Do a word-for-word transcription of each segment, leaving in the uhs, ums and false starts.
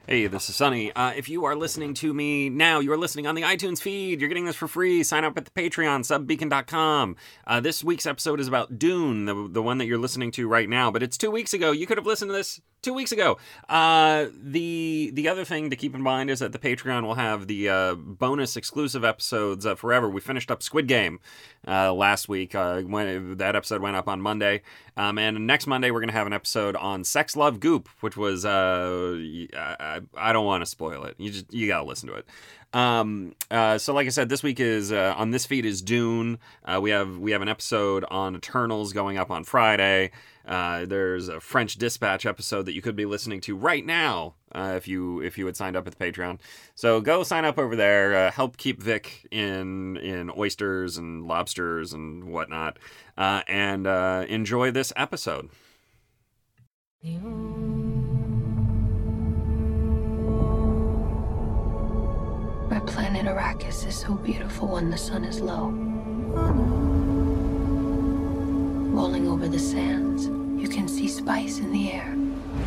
Hey, this is Sunny. Uh, if you are listening to me now, you are listening on the iTunes feed. You're getting this for free. Sign up at the Patreon, sub beacon dot com. Uh, this week's episode is about Dune, the, the one that you're listening to right now. But it's two weeks ago. You could have listened to this two weeks ago. Uh, the the other thing to keep in mind is that the Patreon will have the uh, bonus exclusive episodes uh, forever. We finished up Squid Game uh, last week. Uh, when that episode went up on Monday. Um, and next Monday, we're going to have an episode on Sex, Love, Goop, which was... Uh, I, I don't want to spoil it. You just you gotta listen to it. Um, uh, so, like I said, this week is uh, on this feed is Dune. Uh, we have we have an episode on Eternals going up on Friday. Uh, there's a French Dispatch episode that you could be listening to right now uh, if you if you had signed up at the Patreon. So go sign up over there. Uh, help keep Vic in in oysters and lobsters and whatnot, uh, and uh, enjoy this episode. Our planet Arrakis is so beautiful when the sun is low. Rolling over the sands, you can see spice in the air.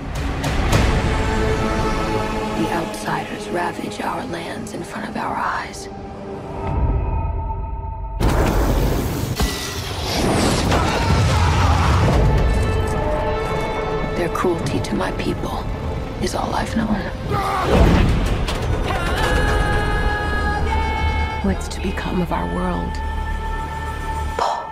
The outsiders ravage our lands in front of our eyes. Their cruelty to my people is all I've known. What's to become of our world? Paul.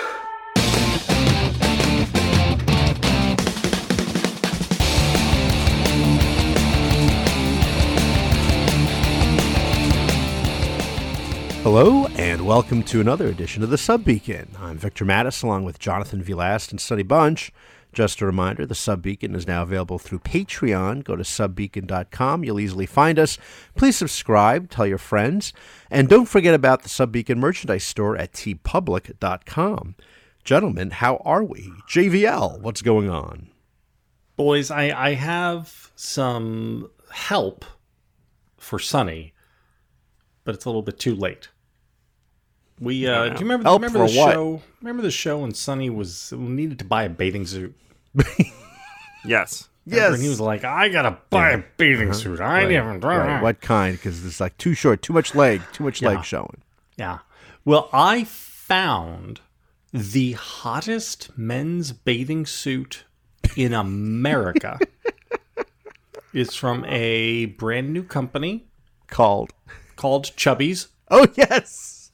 Hello, and welcome to another edition of the Sub Beacon. I'm Victor Mattis, along with Jonathan V. Last and Sonny Bunch. Just a reminder, the Sub Beacon is now available through Patreon. Go to sub beacon dot com. You'll easily find us. Please subscribe, tell your friends, and don't forget about the Sub Beacon merchandise store at t public dot com. Gentlemen, how are we? J V L, what's going on? Boys, I, I have some help for Sonny, but it's a little bit too late. We uh, do you remember, help remember for the what? show? Remember the show when Sonny was needed to buy a bathing suit? Yes. Remember? And he was like, "I gotta buy a bathing suit. I Right, never." right. What kind? Because it's like too short, too much leg, too much Yeah. leg showing. Yeah. Well, I found the hottest men's bathing suit in America. It's from a brand new company Called. called Chubbies. Oh, yes.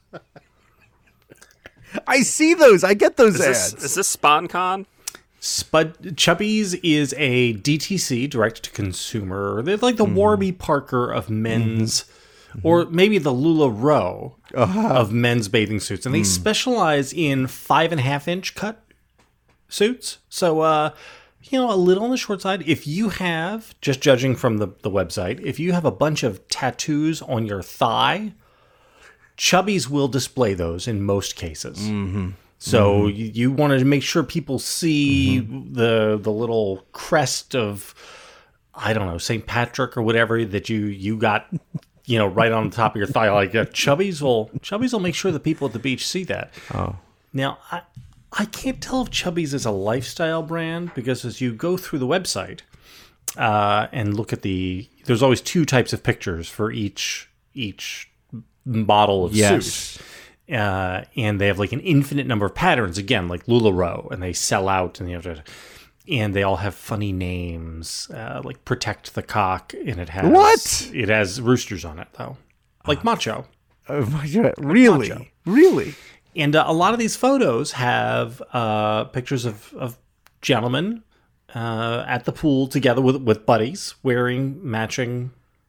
I see those. I get those Is ads. this, is this SpawnCon? Spud Chubbies is a D T C, direct to consumer. They're like the Warby Parker of men's, or maybe the LuLaRoe of men's bathing suits, and they specialize in five and a half inch cut suits. So, uh, you know, a little on the short side. If you have, just judging from the the website, if you have a bunch of tattoos on your thigh, Chubbies will display those in most cases. Mm-hmm. So mm-hmm. you, you wanted to make sure people see mm-hmm. the the little crest of, I don't know, Saint Patrick or whatever that you you got, you know, right on the top of your thigh. Like uh, Chubbies will Chubbies will make sure the people at the beach see that. Oh, now I I can't tell if Chubbies is a lifestyle brand, because as you go through the website uh, and look at the, there's always two types of pictures for each each model of yes. suit. Uh, and they have like an infinite number of patterns, again, like LuLaRoe, and they sell out, and you have to, and they all have funny names, uh, like Protect the Cock, and it has What? It has roosters on it though, like Macho. Oh my God. Really? Macho. Really? And uh, a lot of these photos have uh, pictures of, of gentlemen uh, at the pool together with with buddies wearing matching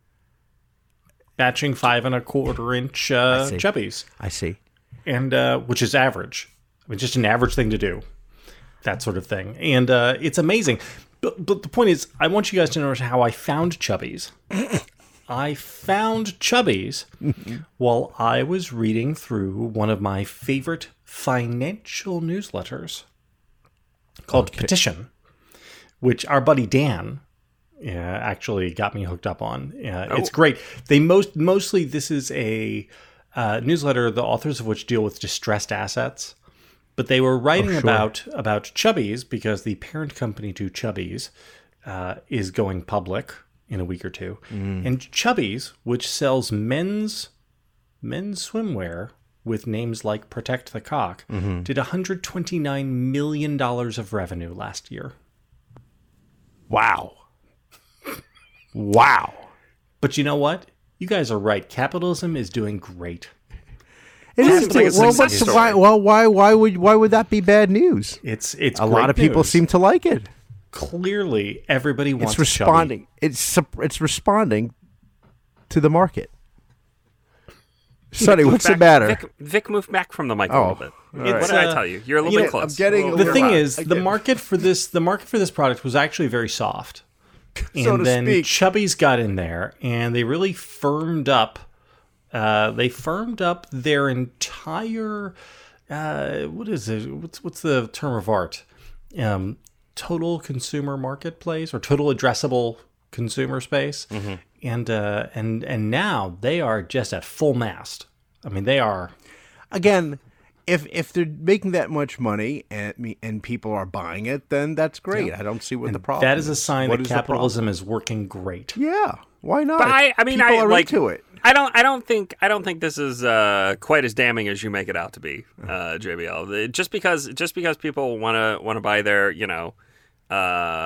matching five and a quarter inch uh, chubbies. I see. And uh, which is average. I mean, just an average thing to do. That sort of thing. And uh, it's amazing. But, but the point is, I want you guys to know how I found Chubbies. I found Chubbies while I was reading through one of my favorite financial newsletters called Okay. Petition, which our buddy Dan uh, actually got me hooked up on. Uh, Oh. It's great. They most mostly this is a uh, newsletter, the authors of which deal with distressed assets. But they were writing Oh, sure. about about Chubbies because the parent company to Chubbies uh, is going public in a week or two. Mm. And Chubbies, which sells men's men's swimwear with names like Protect the Cock, mm-hmm. did one hundred twenty-nine million dollars of revenue last year. Wow. Wow. But you know what? You guys are right. Capitalism is doing great. It is. Like well, what's, why, well, why, why would, why would that be bad news? It's, it's a lot of people news. seem to like it. Clearly, everybody wants. It's responding. Chubby. It's it's responding to the market. Sonny, what's back, the matter? Vic, Vic, move back from the mic a oh, little bit. Right. What did I tell you? You're a little you bit know, close. I'm getting well, a the little thing hot. is, I the get- market for this the market for this product was actually very soft, and so to then speak. Chubbies got in there, and they really firmed up. Uh, they firmed up their entire. Uh, what is it? What's what's the term of art? Um, total consumer marketplace or total addressable consumer space, mm-hmm. and uh, and and now they are just at full mast. I mean, they are. Again, if if they're making that much money and me and people are buying it, then that's great. Yeah. I don't see what the problem. That is a sign What that is the capitalism is working great. Yeah, why not? But I, I mean, people I are like into it. I don't. I don't think. I don't think this is uh, quite as damning as you make it out to be, uh, J B L. It- Just because, just because people want to want to buy their, you know, uh,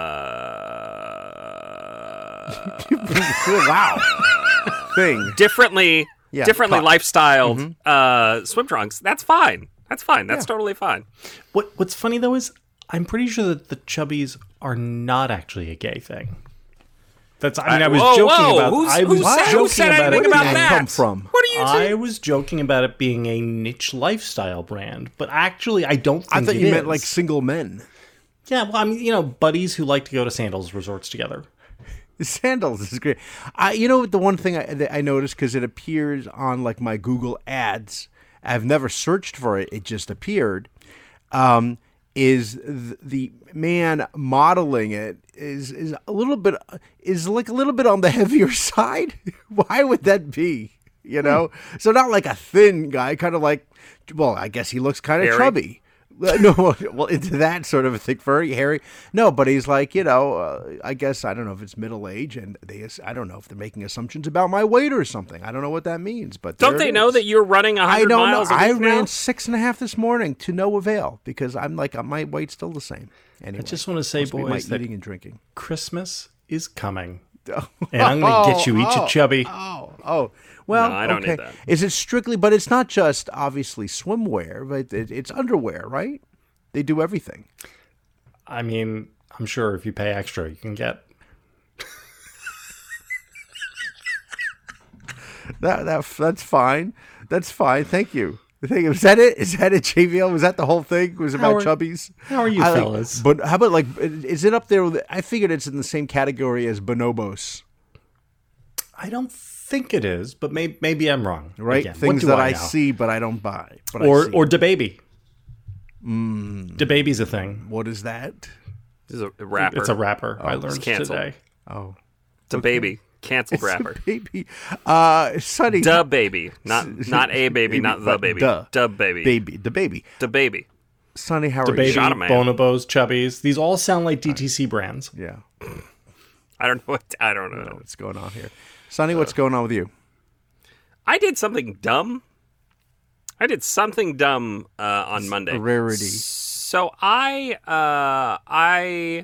Wow. Thing. differently, Yeah, differently cut. lifestyled uh, swim trunks. That's fine. That's fine. That's Yeah. totally fine. What What's funny though is I'm pretty sure that the Chubbies are not actually a gay thing. That's. I mean, I was whoa, joking whoa. about. Who's, I who was said, joking who said about anything it. about Where did that? that come from? What are you? I saying? was joking about it being a niche lifestyle brand, but actually, I don't think I thought it you meant is. like single men. Yeah, well, I mean, you know, buddies who like to go to sandals resorts together. Sandals is great. I, you know, the one thing I, that I noticed because it appears on like my Google ads. I've never searched for it; it just appeared. Um, is th- the man modeling it is is a little bit is like a little bit on the heavier side? Why would that be? You know, so not like a thin guy, kind of like. Well, I guess he looks kind of Hairy? chubby. No, well, into that sort of a thick furry, hairy. No, but he's like, you know, uh, I guess I don't know if it's middle age, and they, I don't know if they're making assumptions about my weight or something. I don't know what that means, but Don't there they it know is. that you're running a I hundred don't know. miles a I week ran now? six and a half this morning to no avail because I'm like my weight's still the same. Anyway, I just want to say, must be my boys, that eating and drinking. Christmas is coming, and I'm going to get you each a chubby. Oh, oh. Well, No, I don't okay. need that. Is it strictly? But it's not just obviously swimwear, but it, it's underwear, right? They do everything. I mean, I'm sure if you pay extra, you can get. That that that's fine. That's fine. Thank you. Thank you. Is that it? Is that it, J V L? Was that the whole thing? Was it about How are- chubbies? how are you I like- fellas? But how about like? Is it up there? With, I figured it's in the same category as bonobos, I don't think it is, but maybe maybe I'm wrong. right? Again, what Things do that I I know? see but I don't buy. But I or see. or DaBaby. Mm. DaBaby's a thing. What is that? This is a rapper. It's a rapper. I it's learned canceled. today. Oh, It's a baby. Canceled rapper. baby. Uh, Sonny. Da baby, not not a baby, not the but baby. duh. Da baby. Baby. The baby. Da baby. Sonny, how are DaBaby, you? Shot a man. Bonobos, Chubbies. These all sound like D T C brands. Yeah. I don't know. What, I don't I don't know know. what's going on here. Sonny, what's going on with you? I did something dumb. I did something dumb uh, on Monday. A rarity. So I, uh, I,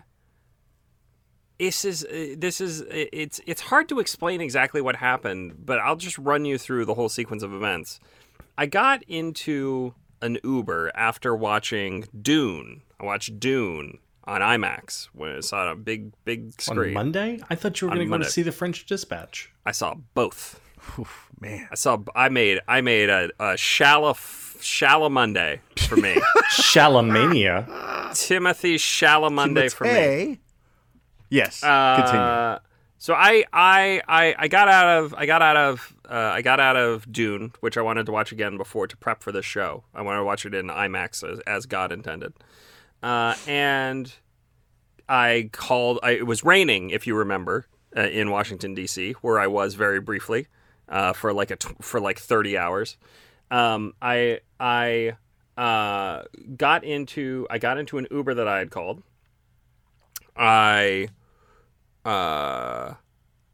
this is uh, this is it's it's hard to explain exactly what happened, but I'll just run you through the whole sequence of events. I got into an Uber after watching Dune. I watched Dune on IMAX when I saw it on a big big screen. On Monday? I thought you were On going to go Monday. to see The French Dispatch. I saw both. Oof, man. I saw. I made. I made a, a shallow, shallow Monday for me. Shalamania. Timothy Chalamonde for me. Hey. Yes. Uh, Continue. So I, I, I, I got out of, I got out of, uh, I got out of Dune, which I wanted to watch again before to prep for this show. I wanted to watch it in IMAX as, as God intended, uh, and I called. I, it was raining, if you remember, uh, in Washington D C, where I was very briefly uh, for like a t- for like thirty hours. Um, I, I uh, got into, I got into an Uber that I had called. I. Uh,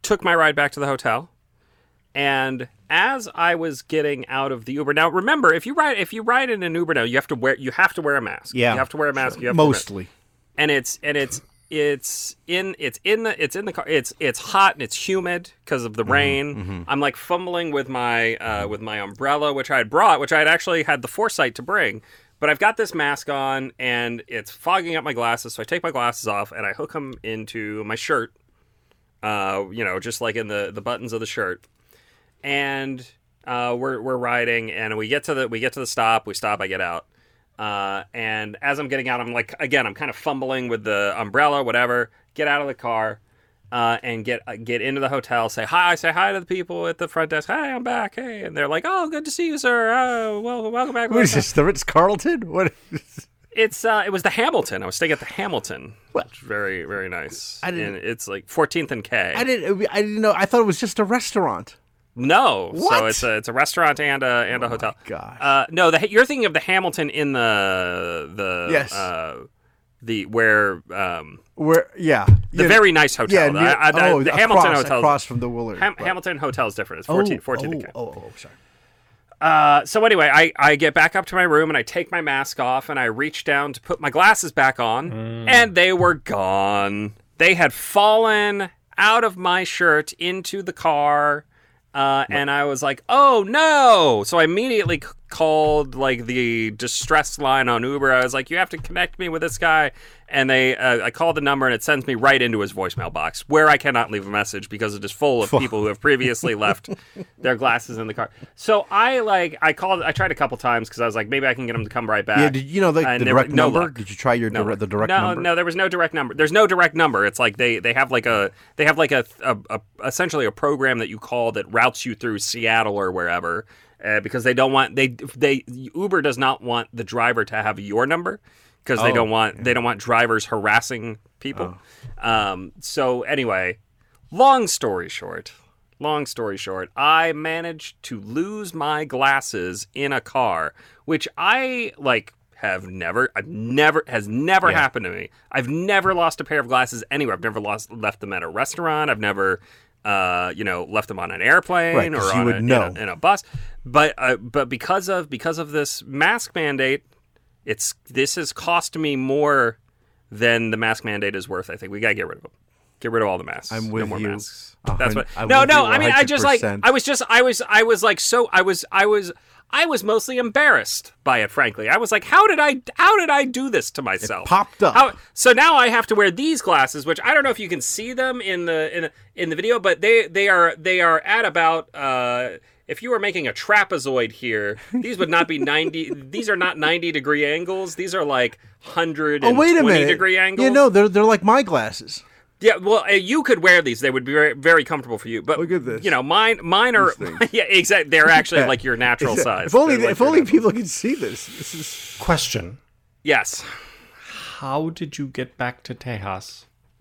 took my ride back to the hotel. And as I was getting out of the Uber, now remember, if you ride if you ride in an Uber now, you have to wear you have to wear a mask. Yeah, you have to wear a mask. You have mostly. To wear, and it's and it's it's in it's in the it's in the car. It's it's hot and it's humid because of the mm-hmm, rain. Mm-hmm. I'm like fumbling with my uh, with my umbrella, which I had brought, which I had actually had the foresight to bring. But I've got this mask on, and it's fogging up my glasses. So I take my glasses off and I hook them into my shirt. Uh, you know, just like in the the buttons of the shirt. And uh, we're we're riding, and we get to the we get to the stop. We stop. I get out, uh, and as I'm getting out, I'm like, again, I'm kind of fumbling with the umbrella, whatever. Get out of the car, uh, and get uh, get into the hotel. Say hi. Say hi to the people at the front desk. Hi, I'm back. Hey, and they're like, oh, good to see you, sir. Oh, well, welcome back. What is this? The Ritz Carlton? What? It's uh, it was the Hamilton. I was staying at the Hamilton. What? Which is very very nice. I didn't. And it's like fourteenth and K. I didn't. I didn't know. I thought it was just a restaurant. No, What? so it's a it's a restaurant and a and a Oh hotel. my gosh. Uh, no, the, you're thinking of the Hamilton in the the Yes. uh, the where um, Where? Yeah. the yeah, very nice hotel. Yeah. Near, I, I, oh, the across, Hamilton Hotel across from the Willard. Ham, Right. Hamilton Hotel is different. It's Oh, fourteen, fourteen oh, K. oh, oh, sorry. Uh, so anyway, I, I get back up to my room and I take my mask off and I reach down to put my glasses back on, and they were gone. They had fallen out of my shirt into the car. Uh, and I was like, oh no! So I immediately c- called like the distress line on Uber. I was like, you have to connect me with this guy. And they, uh, I called the number and it sends me right into his voicemail box where I cannot leave a message because it is full of people who have previously left their glasses in the car. So I like, I called, I tried a couple times because I was like, maybe I can get them to come right back. Yeah. Did you know the, And the there direct were- no number? luck. Did you try your No, direct, the direct no, number? no, there was no direct number. There's no direct number. It's like they, they have like a they have like a, a, a essentially a program that you call that routes you through Seattle or wherever uh, because they don't want they they Uber does not want the driver to have your number because they Oh, don't want they don't want drivers harassing people. Um, so anyway, long story short, long story short, I managed to lose my glasses in a car, which I like. Have never, I've never, has never Yeah. happened to me. I've never lost a pair of glasses anywhere. I've never lost, left them at a restaurant. I've never, uh, you know, left them on an airplane Right, or 'cause you on would a, in, know. a, in a bus. But, uh, but because of because of this mask mandate, it's this has cost me more than the mask mandate is worth. I think we gotta get rid of them. Get rid of all the masks. I'm no with more you. masks. A That's hun- what. I'm No, with no. you I mean, I just like. one hundred percent. I was just. I was. I was like so. I was. I was. I was mostly embarrassed by it. Frankly, I was like, how did I? How did I do this to myself? popped up. How, so now I have to wear these glasses, which I don't know if you can see them in the in in the video, but they they are they are at about. Uh, if you were making a trapezoid here, these would not be ninety. These are not ninety degree angles. These are like hundred Oh, and wait a twenty minute. degree angles. Yeah, no, they're they're like my glasses. Yeah, well, uh, you could wear these; they would be very, very comfortable for you. But Look at this. You know, mine, mine are. Yeah, exactly. They're actually Yeah. like your natural size. If only They're like if your only natural- people could see this. This is Question. Yes. How did you get back to Tejas?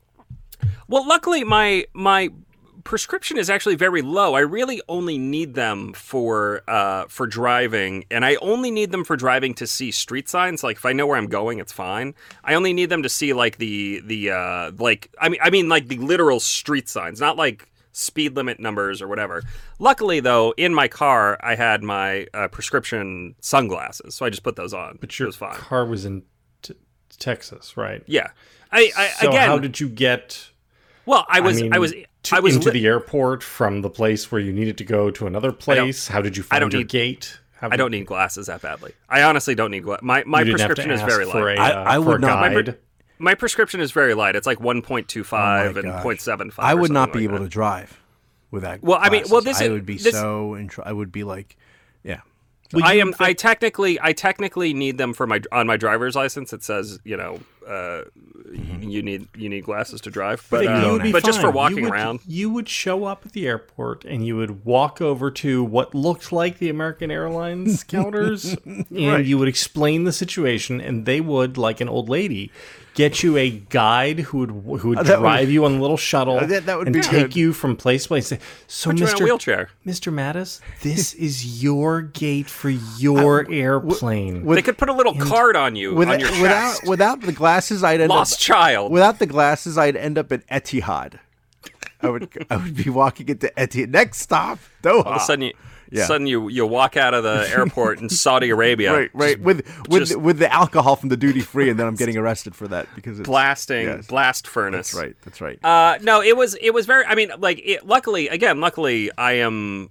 Well, luckily, my my prescription is actually very low. I really only need them for uh, for driving, and I only need them for driving to see street signs. Like if I know where I'm going, it's fine. I only need them to see like the the uh, like I mean I mean like the literal street signs, not like speed limit numbers or whatever. Luckily, though, in my car I had my uh, prescription sunglasses, so I just put those on. But your it was fine. car was in t- Texas, right? Yeah. I, I So again. how did you get? well, I was I, mean, I was to- I was into li- the airport from the place where you needed to go to another place. How did you I find don't your need- gate? How I don't need glasses that badly. I honestly don't need glasses. My my you didn't have to prescription is ask very for light. A, I- uh, I for would a not- guide. My prescription is very light. It's like one point two five and gosh. point seven five. I would not be able to drive with that. Well, I mean, well, glasses. this I is- would be this- so. In tr- I would be like, yeah. I am. I technically, I technically need them for my on my driver's license. It says, you know, uh, you need you need glasses to drive, but But uh, you would be but just for fine. You walking would- around. You would show up at the airport and you would walk over to what looked like the American Airlines counters, and Right. you would explain the situation, and they would, like an old lady, get you a guide who would who would that would- drive you on a little shuttle Uh, that- that would and be take good. you from place to place. Say, so, Put you in a Mister wheelchair. Mister Mattis, this is your gate for your airplane. They could put a little card on you With, on your without chest. without the glasses, I'd end Lost up child. without the glasses, I'd end up at Etihad. I would I would be walking into Etihad. Next stop, Doha. All of a sudden, you, Yeah. sudden you, you walk out of the airport in Saudi Arabia. Right, right. just- with with just- with the alcohol from the duty free, and then I'm getting arrested for that because it's blasting, yes. blast furnace. That's right. That's right. Uh, no, it was it was very. I mean, like, it, luckily, again, luckily, I am.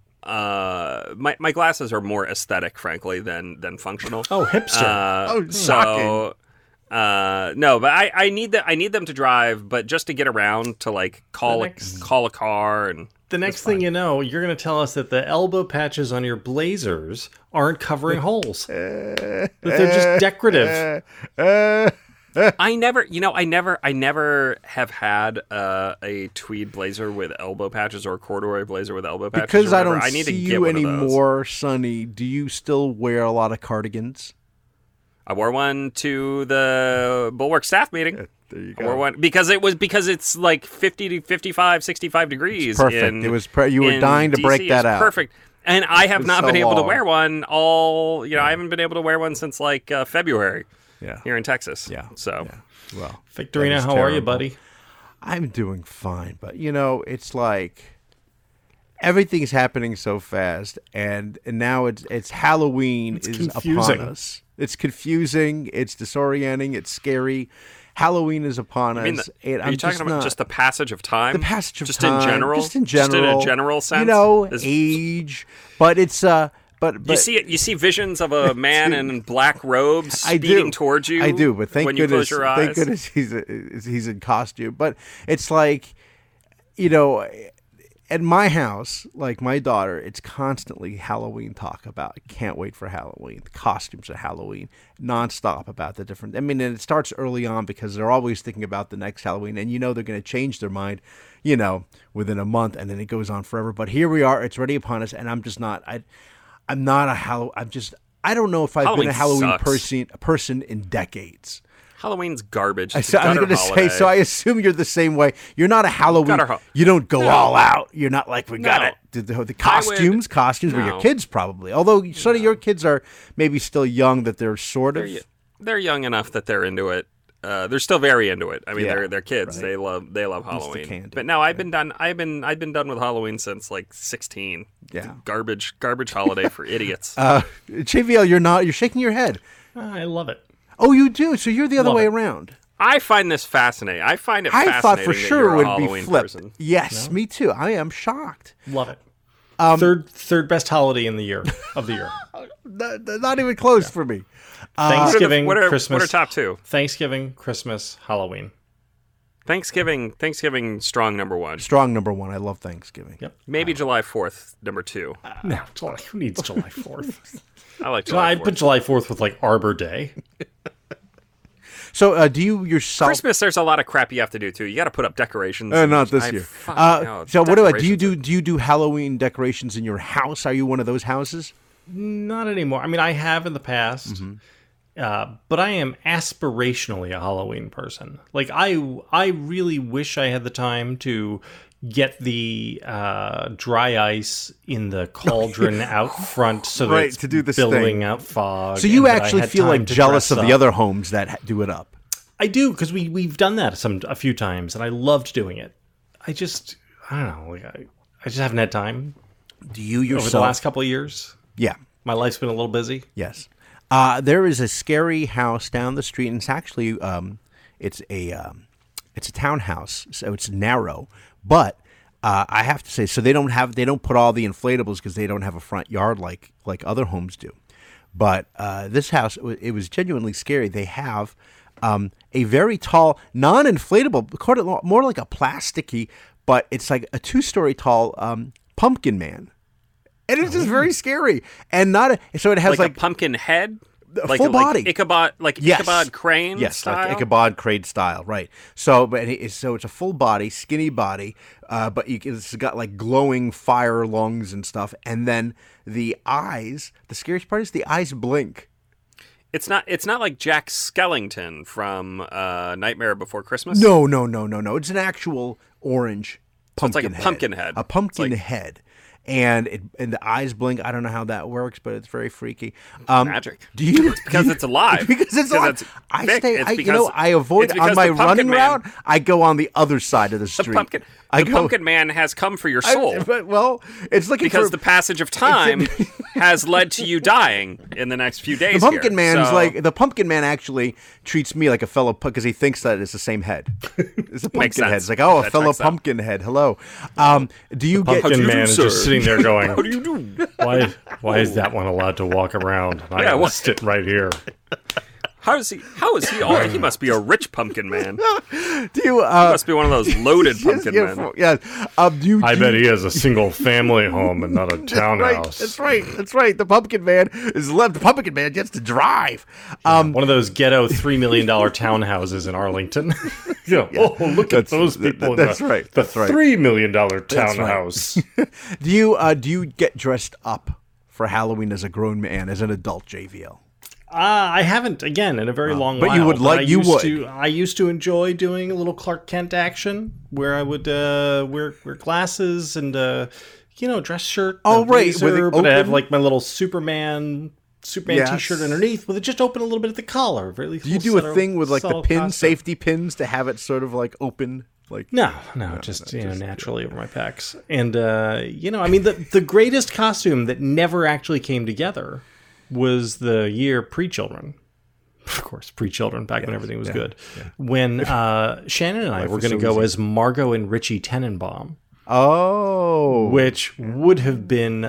Uh, my my glasses are more aesthetic, frankly, than than functional. Oh, hipster. Uh, Oh, so, uh, no, but I, I need that. I need them to drive, but just to get around to like call The a next- call a car and. the next thing you know, you're going to tell us that the elbow patches on your blazers aren't covering holes. That they're just decorative. Uh, I never, you know, I never, I never have had uh, a tweed blazer with elbow patches or a corduroy blazer with elbow patches. because or I whatever. don't I need see to get you one of those. anymore, Sonny. Do you still wear a lot of cardigans? I wore one to the Bulwark staff meeting. There you I wore one because it was because it's like fifty to fifty-five, sixty-five degrees. Perfect. in- It was per- you were in dying to D C. break It that was out. Perfect. And I have was not so been able to long. wear one all. You know, I haven't been able to wear one since like uh, February Yeah. here in Texas. Yeah. So. Yeah. Well, Victorina, that is how are you, terrible. buddy? I'm doing fine, but you know, it's like everything's happening so fast, and, and now it's it's Halloween It's is confusing. upon us. It's confusing. It's disorienting. It's scary. Halloween is upon I mean, us. the- and are I'm you talking just about not, just the passage of time? the passage of just time, in general, just in general, just in a general sense. You know, Is- age, but it's uh, but, but you see it. You see visions of a man in black robes I speeding do. towards you. I do, but thank when you goodness, close your eyes. thank goodness he's a, he's in costume. But it's like, you know, at my house, like my daughter, it's constantly Halloween talk about. Can't wait for Halloween. The costumes are Halloween, nonstop about the different. I mean, and it starts early on because they're always thinking about the next Halloween, and you know they're going to change their mind, you know, within a month, and then it goes on forever. But here we are; it's already upon us, and I'm just not. I, I'm not a Halloween. I'm just. I don't know if I've Halloween been a Halloween sucks. person person in decades. Halloween's garbage. I, It's so, a I was gutter going to say, holiday. so I assume you're the same way. You're not a Halloween. Gutter ho- you don't go No. all out. You're not like we got No. it. The, the, the I would- costumes, costumes were your no. kids probably. Although some of your kids are maybe still young that they're sort of. They're, they're young enough that they're into it. Uh, they're still very into it. I mean, Yeah, they're they're kids. right. They love they love the Halloween. candy. But no, I've been done. I've been I've been done with Halloween since like sixteen. It's a Yeah. garbage garbage holiday for idiots. Uh, J V L, you're not. You're shaking your head. I love it. Oh, you do. So you're the other Love way it. around. I find this fascinating. I find it I fascinating thought for that sure you're it a would Halloween be flipped. person. Yes, me too. I am shocked. Love it. Um, third third best holiday in the year of the year. Not, not even close for me. Thanksgiving, what are, the, what are, Christmas. What are top two? Thanksgiving, Christmas, Halloween. Thanksgiving. Thanksgiving strong number one. Strong number one. I love Thanksgiving. Yep. Maybe July fourth number two. No, July. Who needs July fourth? I like July, July I'd fourth. put July fourth with like Arbor Day. So, uh, do you yourself? Christmas, there's a lot of crap you have to do too. You got to put up decorations. Uh, and- not this I year. fuck- Uh, no, so, what about do you decorations do? Do you do Halloween decorations in your house? Are you one of those houses? Not anymore. I mean, I have in the past, uh, but I am aspirationally a Halloween person. Like, I, I really wish I had the time to get the uh, dry ice in the cauldron out front, so that Right, it's to do this billowing thing. out fog. So you and that I actually had feel time like to jealous dress of the up. other homes that ha- do it up. I do, because we we've done that some a few times, and I loved doing it. I just, I don't know, like I, I just haven't had time Do you over yourself? the last couple of years. yeah. My life's been a little busy. Yes. Uh, there is a scary house down the street, and it's actually um, it's a um, it's a townhouse, so it's narrow. But uh, I have to say, so they don't have they don't put all the inflatables because they don't have a front yard like like other homes do. But uh, this house, it wa- it was genuinely scary. They have um, a very tall, non-inflatable, call it more like a plasticky, but it's like a two-story tall um, pumpkin man. And it's just very scary, and not a, so it has like, like, a pumpkin head, a like full like body. Ichabod, like Yes. Ichabod Crane yes, style. like Ichabod Crane style, right? So, but it, so it's a full body, skinny body, uh, but you, can- it's got like glowing fire lungs and stuff, and then the eyes. The scariest part is the eyes blink. It's not. It's not like Jack Skellington from uh, Nightmare Before Christmas. No, no, no, no, no. It's an actual orange So it's like a head. pumpkin head. A pumpkin It's like- head. And it and the eyes blink. I don't know how that works, but it's very freaky. Um, Magic. Do you because it's alive. because it's alive. it's I thick. stay. It's I, you because- know, I avoid it's on because my the pumpkin running man- route. I go on the other side of the The street. pumpkin, I the go, pumpkin man has come for your I- soul but, well, it's looking because for the passage of time has led to you dying in the next few days. the pumpkin here. man's So- like the pumpkin man actually treats me like a fellow because he thinks that it's the same head. It's a Makes pumpkin head. sense. It's like, oh, a That fellow checks out. pumpkin head. Hello. Um, do you get? Pumpkin you man do, is sir? just sitting there going, What do you do? why, why is that one allowed to walk around? I Yeah, yeah, what- sit right here. How is he? How is he? Oh, he must be a rich pumpkin man. He Do you? Uh, must be one of those loaded pumpkin yeah, men. for- yeah. Um, do you, I do bet you- he has a single family home and not a Right, townhouse. that's right. That's right. The pumpkin man is left. The pumpkin man gets to drive. Um, One of those ghetto three million dollar townhouses in Arlington. You know, oh, look at That's- those that- people. that's in the, right, The that's right. three million dollar That's right. townhouse. do you? Uh, do you get dressed up for Halloween as a grown man, as an adult J V L? Uh, I haven't again in a very long but while. you would like- I you used would. To, I used to enjoy doing a little Clark Kent action where I would uh, wear wear glasses and uh, you know dress shirt. Oh, a right, with blazer, it but I have open? like my little Superman Superman Yes. T-shirt underneath with it just open a little bit at the collar. Really. Do you do a thing with like the pin, safety pins, to have it sort of like open? Like No, no, just you know, naturally over my pecs. And uh, you know, I mean, the the greatest costume that never actually came together was the year pre-children. Of course, pre-children, back when everything was good. When uh, Shannon and I were was going to so go easy. as Margot and Richie Tenenbaum, oh, which would have been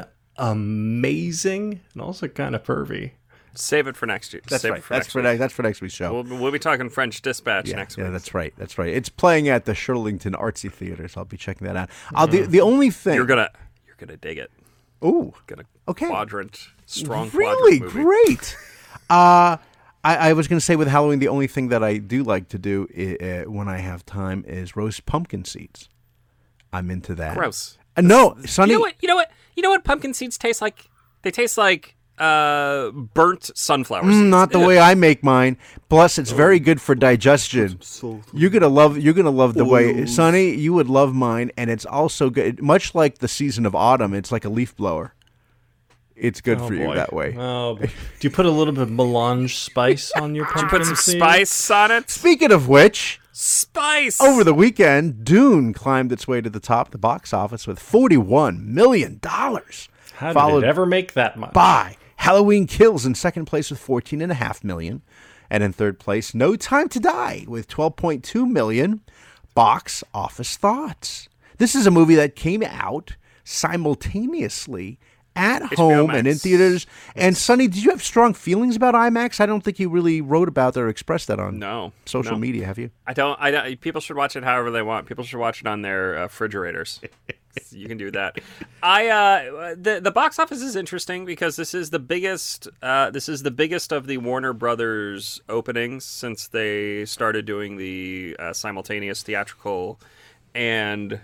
amazing and also kind of pervy. Save it for next year. that's Save right. It for That's next for week. next. That's for next week's show. We'll, we'll be talking French Dispatch yeah, next yeah, week. that's right. That's right. It's playing at the Shirlington Artsy Theater, so I'll be checking that out. I'll the the only thing You're gonna you're gonna dig it. Ooh, Gonna Okay. quadrant strong really quadrant movie. great. uh, I, I was going to say with Halloween, the only thing that I do like to do i- uh, when I have time is roast pumpkin seeds. I'm into that. Gross. Uh, no, Sonny. You know what? You know what? You know what pumpkin seeds taste like? They taste like uh, burnt sunflower seeds. Mm, not the way I make mine. Plus, it's very good for digestion. You're gonna love. You're gonna love the way, Sonny. You would love mine, and it's also good. Much like the season of autumn, it's like a leaf blower. It's good Oh, for you boy. that way. Oh, boy. Do you put a little bit of melange spice on your pumpkin Put some seed? spice on it. Speaking of which, Spice. over the weekend, Dune climbed its way to the top of the box office with forty-one million dollars. How did followed it ever make that much? by Halloween Kills in second place with fourteen point five million dollars. And in third place, No Time to Die with twelve point two million dollars. Box office thoughts. This is a movie that came out simultaneously at H B O home and in Max. theaters. And Sonny, did you have strong feelings about IMAX? I don't think you really wrote about that or expressed that on No. social no. media, have you? I don't. I don't. People should watch it however they want. People should watch it on their uh, refrigerators. You can do that. I uh, the the box office is interesting because this is the biggest. Uh, this is the biggest of the Warner Brothers openings since they started doing the uh, simultaneous theatrical and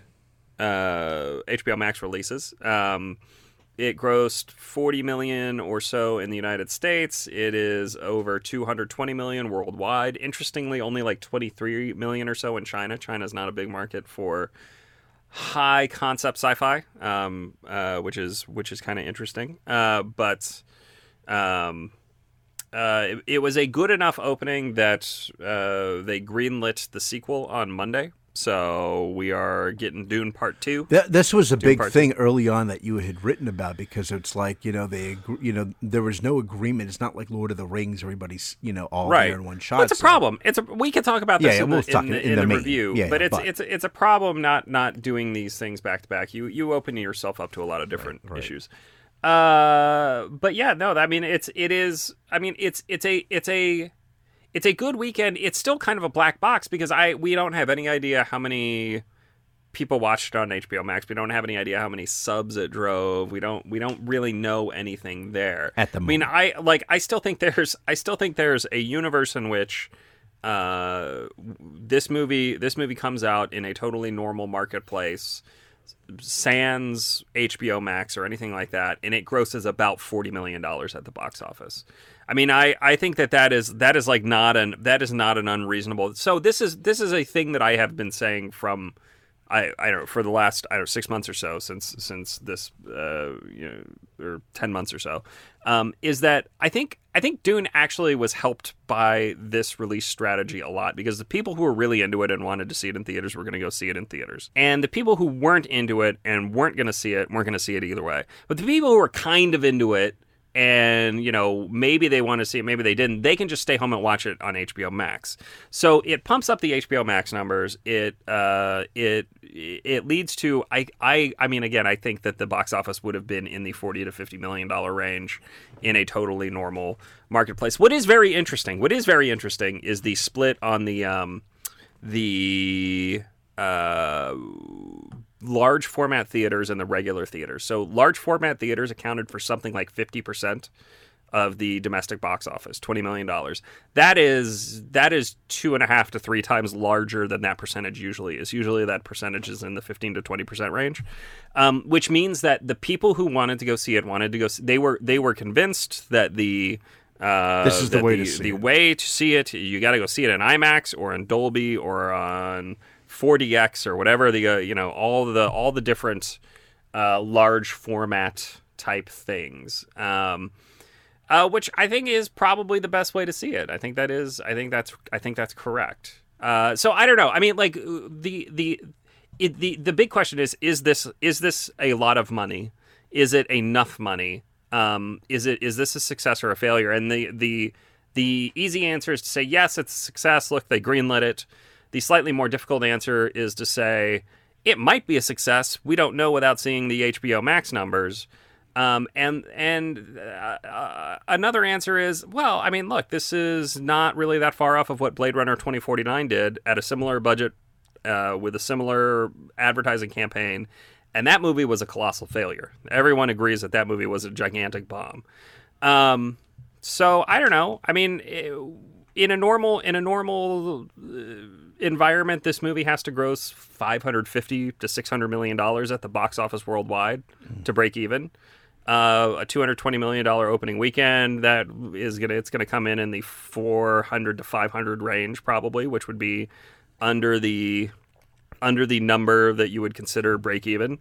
uh, H B O Max releases. Um, It grossed forty million or so in the United States. It is over two hundred twenty million worldwide. Interestingly, only like twenty-three million or so in China. China's not a big market for high concept sci-fi, um, uh, which is which is kind of interesting. Uh, but um, uh, it, it was a good enough opening that uh, they greenlit the sequel on Monday. So we are getting Dune Part Two. Th- this was a big part thing early on that you had written about because it's like, you know, they, agr- you know, there was no agreement. It's not like Lord of the Rings. Everybody's, you know, all Right, there in one shot. Well, it's a so- problem. It's a we can talk about this Yeah, yeah, in, we'll the, talk in, the, in in the the main- review, yeah, but yeah, it's but- it's it's a problem not not doing these things back to back. You you open yourself up to a lot of different Right, right. issues. Uh, but yeah, no, I mean it's it is. I mean it's it's a it's a it's a good weekend. It's still kind of a black box because I we don't have any idea how many people watched it on H B O Max. We don't have any idea how many subs it drove. We don't we don't really know anything there. At the I mean, I like I still think there's I still think there's a universe in which uh this movie this movie comes out in a totally normal marketplace, sans H B O Max or anything like that, and it grosses about forty million dollars at the box office. I mean, I, I think that that is that is like not an that is not an unreasonable. So this is this is a thing that I have been saying from I, I don't know, for the last I don't know six months or so since since this uh, you know or ten months or so, um, is that I think I think Dune actually was helped by this release strategy a lot, because the people who were really into it and wanted to see it in theaters were going to go see it in theaters, and the people who weren't into it and weren't going to see it weren't going to see it either way. But the people who were kind of into it, and, you know, maybe they want to see it, maybe they didn't, they can just stay home and watch it on H B O Max. So it pumps up the H B O Max numbers. It uh, it it leads to, I, I I mean, again, I think that the box office would have been in the forty to fifty million dollars range in a totally normal marketplace. What is very interesting, what is very interesting is the split on the, um, the, uh, large format theaters and the regular theaters. So large format theaters accounted for something like fifty percent of the domestic box office, twenty million dollars. That is that is two and a half to three times larger than that percentage usually is. Usually that percentage is in the fifteen to twenty percent range, um, which means that the people who wanted to go see it wanted to go see, they were they were convinced that the uh, this is the way the, to see the it. way to see it, you got to go see it in IMAX or in Dolby or on four D X or whatever, the uh, you know all the all the different uh, large format type things, um, uh, which I think is probably the best way to see it. I think that is. I think that's. I think that's correct. Uh, so I don't know. I mean, like the the it, the the big question is: is this is this a lot of money? Is it enough money? Um, is it is this a success or a failure? And the the the easy answer is to say yes, it's a success. Look, they greenlit it. The slightly more difficult answer is to say it might be a success. We don't know without seeing the H B O Max numbers. Um, and and uh, uh, another answer is, well, I mean, look, this is not really that far off of what Blade Runner twenty forty-nine did at a similar budget uh, with a similar advertising campaign. And that movie was a colossal failure. Everyone agrees that that movie was a gigantic bomb. Um, so I don't know. I mean, in a normal in a normal uh, environment, this movie has to gross five hundred fifty to six hundred million dollars at the box office worldwide mm. to break even. Uh, a two hundred twenty million dollars opening weekend that is gonna it's gonna come in in the four hundred to five hundred range probably, which would be under the under the number that you would consider break even.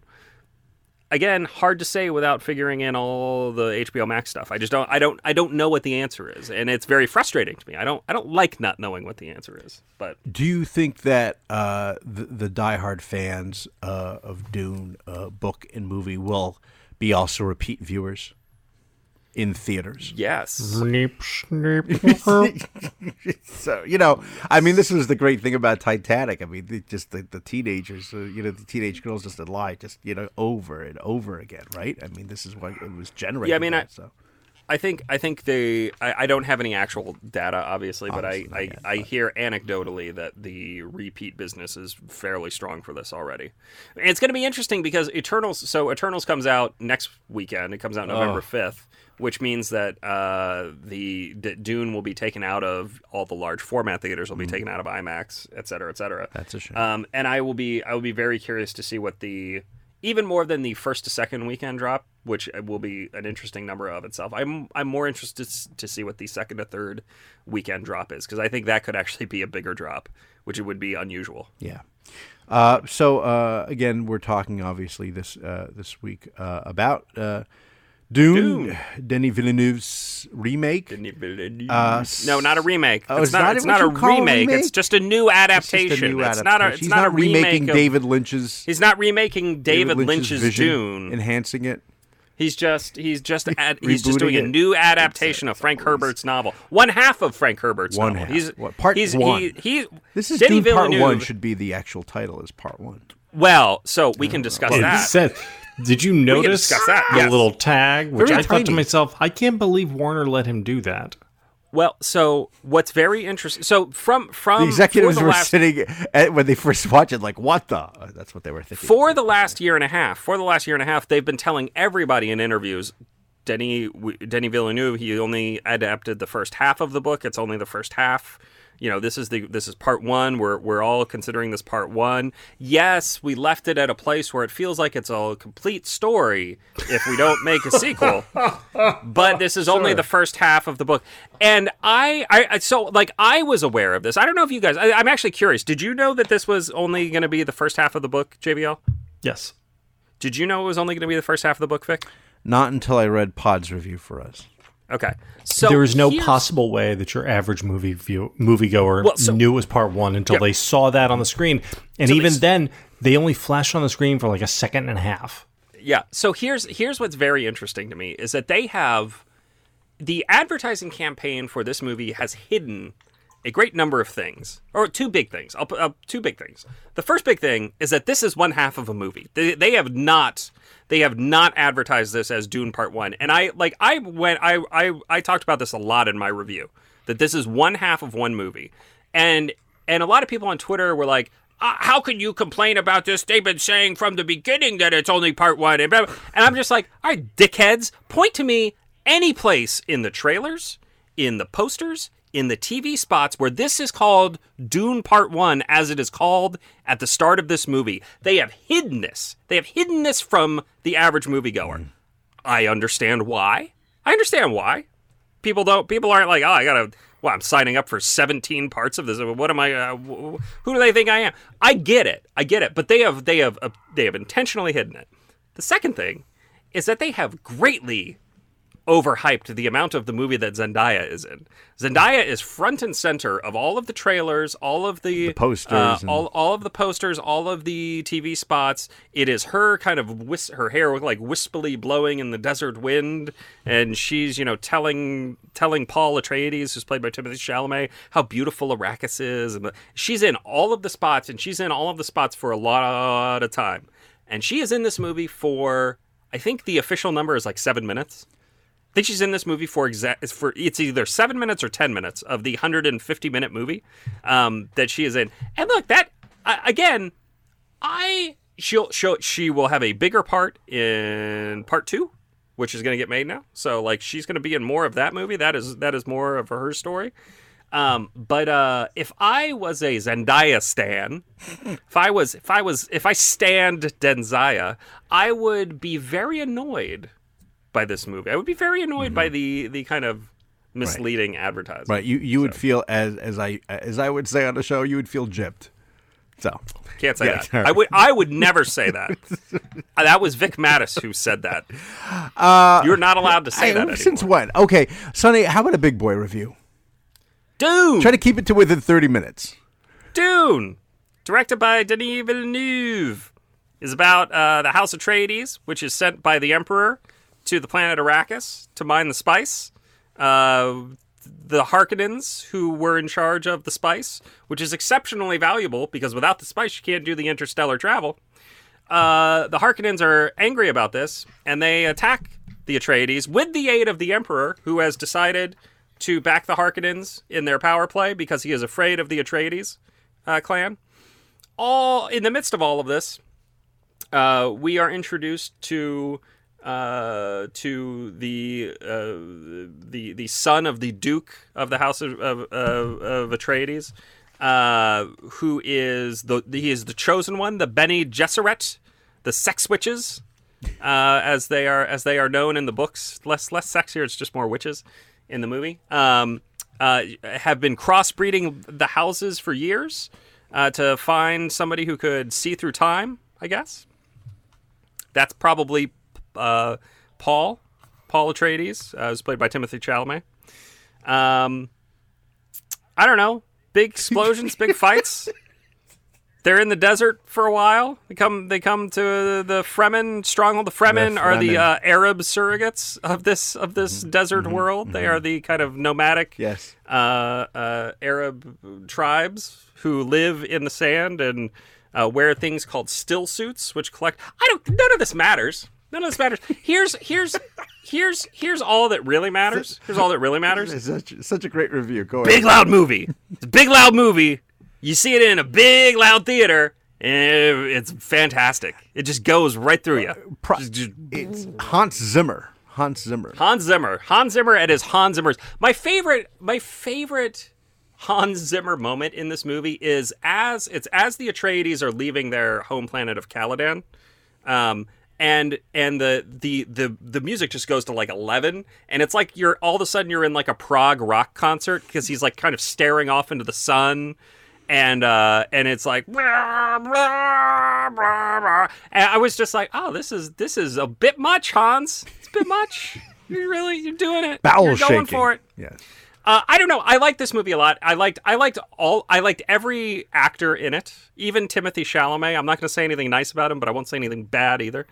Again, hard to say without figuring in all the H B O Max stuff. I just don't I don't I don't know what the answer is, and it's very frustrating to me. I don't I don't like not knowing what the answer is. But do you think that uh, the, the diehard fans uh, of Dune uh, book and movie will be also repeat viewers in theaters? Yes. Snip, snip. So, you know, I mean, this was the great thing about Titanic. I mean, the, just the, the teenagers, uh, you know, the teenage girls just lie, just, you know, over and over again, right? I mean, this is what it was generated. Yeah, I mean, by, I, so. I think I think they. I, I don't have any actual data, obviously, but I, I, yet, I but. hear anecdotally that the repeat business is fairly strong for this already. And it's going to be interesting because Eternals. So Eternals comes out next weekend. It comes out November fifth, which means that uh, the D- Dune will be taken out of all the large format theaters. Will be mm. taken out of IMAX, et cetera, et cetera. That's a shame. Um, and I will be I will be very curious to see what the. Even more than the first to second weekend drop, which will be an interesting number of itself. I'm I'm more interested to see what the second to third weekend drop is, because I think that could actually be a bigger drop, which it would be unusual. Yeah. Uh, so uh, again, we're talking obviously this uh, this week uh, about uh, Dune, Dune, Denis Villeneuve's remake. Denis Villeneuve. Uh, no, not a remake. Oh, it's, it's not. not it's what not a you call a remake. remake? It's just a new adaptation. It's, just a new it's adaptation. not a. It's He's not, not a remaking remake of, David Lynch's. He's not remaking David, David Lynch's, Lynch's vision, Dune, enhancing it. He's just he's just ad, he's just doing it. a new adaptation it's, of Frank it's, Herbert's novel. One half of Frank Herbert's one novel. half. He's what, part he's, one. He, he, this is Denis Dune part Villeneuve, one should be the actual title. Is part one. Well, so we can discuss It that. said, did you notice discuss that, the yes. little tag? Which Very I thought to tiny. myself, I can't believe Warner let him do that. Well, so what's very interesting. So from from The executives for the were last, sitting at, when they first watched it, like, "What the?" Uh, That's what they were thinking. for the last year and a half. For the last year and a half, they've been telling everybody in interviews. Denis Denis Villeneuve, he only adapted the first half of the book. It's only the first half. you know, this is the this is part one. We're we're all considering this part one. Yes, we left it at a place where it feels like it's a complete story if we don't make a sequel. But this is sure. only the first half of the book, and I, I so like I was aware of this. I don't know if you guys. I, I'm actually curious. Did you know that this was only going to be the first half of the book, J B L? Yes. Did you know it was only going to be the first half of the book, Vic? Not until I read Pod's review for us. Okay. So there was no possible way that your average movie view, moviegoer well, so, knew it was part one until yeah. they saw that on the screen. And so even they, then, they only flashed on the screen for like a second and a half. Yeah. So here's here's what's very interesting to me is that they have the advertising campaign for this movie has hidden a great number of things, or two big things. I'll put uh, two big things. The first big thing is that this is one half of a movie. They, they have not, they have not advertised this as Dune Part One. And I like, I went, I, I, I talked about this a lot in my review. That this is one half of one movie, and and a lot of people on Twitter were like, uh, "How can you complain about this? They've been saying from the beginning that it's only Part One." And, blah, blah. and I'm just like, all right, dickheads, point to me any place in the trailers, in the posters, in the T V spots where this is called Dune Part One, as it is called at the start of this movie. They have hidden this. They have hidden this from the average moviegoer. Mm. I understand why. I understand why. People don't. People aren't like, oh, I gotta. Well, I'm signing up for seventeen parts of this. What am I? Uh, who do they think I am? I get it. I get it. But they have. They have. Uh, they have intentionally hidden it. The second thing is that they have greatly overhyped the amount of the movie that Zendaya is in. Zendaya is front and center of all of the trailers, all of the, the posters, uh, and... all all of the posters, all of the T V spots. It is her kind of whis- her hair like wispily blowing in the desert wind, and she's you know telling telling Paul Atreides, who's played by Timothée Chalamet, how beautiful Arrakis is, and the, she's in all of the spots, and she's in all of the spots for a lot of time, and she is in this movie for I think the official number is like seven minutes. I think she's in this movie for exact for it's either seven minutes or ten minutes of the one hundred fifty minute movie um, that she is in. And look, that uh, again, I she'll she'll she will have a bigger part in part two, which is going to get made now. So like she's going to be in more of that movie. That is that is more of her story. Um, but uh, if I was a Zendaya stan, if I was if I was if I stand Denzaya, I would be very annoyed by this movie. I would be very annoyed mm-hmm. by the the kind of misleading right. advertising. Right. You you so. would feel as as I as I would say on the show, you would feel gypped. So can't say yeah, that. Right. I would I would never say that. That was Vic Mattis who said that. Uh, You're not allowed to say I, that anymore. Since when? Okay, Sonny, how about a big boy review? Dune. Try to keep it to within thirty minutes. Dune, directed by Denis Villeneuve, is about uh, the House Atreides, which is sent by the Emperor to the planet Arrakis to mine the spice. Uh, the Harkonnens, who were in charge of the spice, which is exceptionally valuable because without the spice you can't do the interstellar travel. Uh, the Harkonnens are angry about this, and they attack the Atreides with the aid of the Emperor, who has decided to back the Harkonnens in their power play because he is afraid of the Atreides uh, clan. All in the midst of all of this, uh, we are introduced to uh, to the uh, the the son of the Duke of the House of of, of, of Atreides, uh, who is the he is the chosen one, the Bene Gesserit, the sex witches, uh, as they are as they are known in the books. Less less sexier, it's just more witches in the movie. Um, uh, have been crossbreeding the houses for years uh, to find somebody who could see through time, I guess. That's probably uh, Paul, Paul Atreides, uh, who's played by Timothée Chalamet. Um, I don't know. Big explosions, big fights. They're in the desert for a while. They come. They come to the Fremen stronghold. The Fremen, the Fremen. are the uh, Arab surrogates of this of this mm-hmm. desert mm-hmm. world. Mm-hmm. They are the kind of nomadic, yes, uh, uh, Arab tribes who live in the sand and uh, wear things called still suits, which collect. I don't. None of this matters. None of this matters. Here's here's here's here's all that really matters. Here's all that really matters. It's such, such a great review. Go big ahead. loud movie. It's a big loud movie. You see it in a big, loud theater, and it's fantastic. It just goes right through you. Uh, pro- just, just, it's Hans Zimmer. Hans Zimmer. Hans Zimmer. Hans Zimmer at his Hans Zimmer's. My favorite, my favorite Hans Zimmer moment in this movie is as it's as the Atreides are leaving their home planet of Caladan, um, and and the the the the music just goes to like eleven, and it's like you're all of a sudden you're in like a prog rock concert because he's like kind of staring off into the sun. And uh, and it's like, blah, blah, blah, blah. And I was just like, oh, this is this is a bit much, Hans. It's a bit much. You're really you're doing it. Bowel you're going shaking. for it. Yes. Uh, I don't know. I like this movie a lot. I liked I liked all I liked every actor in it, even Timothée Chalamet. I'm not going to say anything nice about him, but I won't say anything bad either.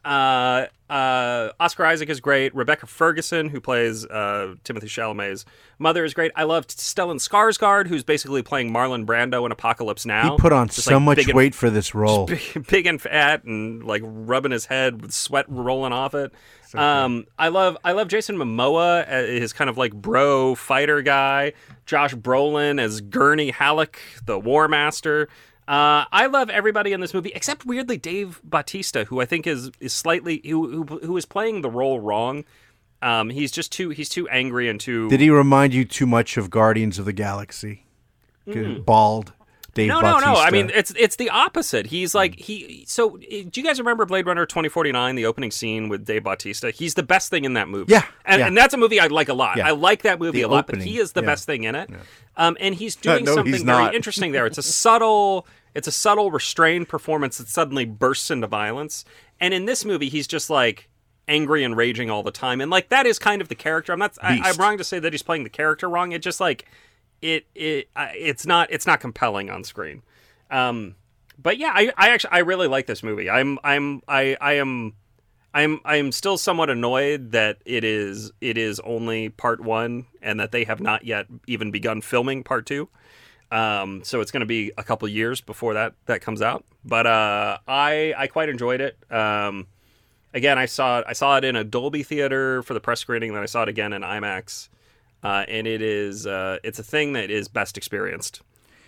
Uh, uh, Oscar Isaac is great. Rebecca Ferguson, who plays uh, Timothée Chalamet's mother, is great. I loved Stellan Skarsgård, who's basically playing Marlon Brando in Apocalypse Now. He put on Just, so like, much big and- weight for this role. big, big and fat, and like rubbing his head with sweat rolling off it. Um, I love I love Jason Momoa, uh, his kind of like bro fighter guy. Josh Brolin as Gurney Halleck, the War Master. Uh, I love everybody in this movie except weirdly Dave Bautista, who I think is is slightly who who, who is playing the role wrong. Um, he's just too he's too angry and too. Did he remind you too much of Guardians of the Galaxy? Mm. Bald Dave No, Bautista. no, no. I mean, it's it's the opposite. He's like he. So, do you guys remember Blade Runner twenty forty-nine, the opening scene with Dave Bautista? He's the best thing in that movie. Yeah, and, yeah. and that's a movie I like a lot. Yeah. I like that movie The a lot, opening, but he is the yeah. best thing in it. Yeah. Um, and he's doing No, something he's very not. interesting there. It's a subtle, it's a subtle, restrained performance that suddenly bursts into violence. And in this movie, he's just like angry and raging all the time, and like that is kind of the character. I'm not. I, I'm wrong to say that he's playing the character wrong. It just like it. It. Uh, it's not. It's not compelling on screen. Um, but yeah, I, I actually I really like this movie. I'm I'm I I am I'm I'm still somewhat annoyed that it is it is only part one and that they have not yet even begun filming part two. Um, so it's going to be a couple years before that that comes out. But uh, I I quite enjoyed it. Um, again, I saw it I saw it in a Dolby theater for the press screening, then I saw it again in IMAX, uh, and it is uh, it's a thing that is best experienced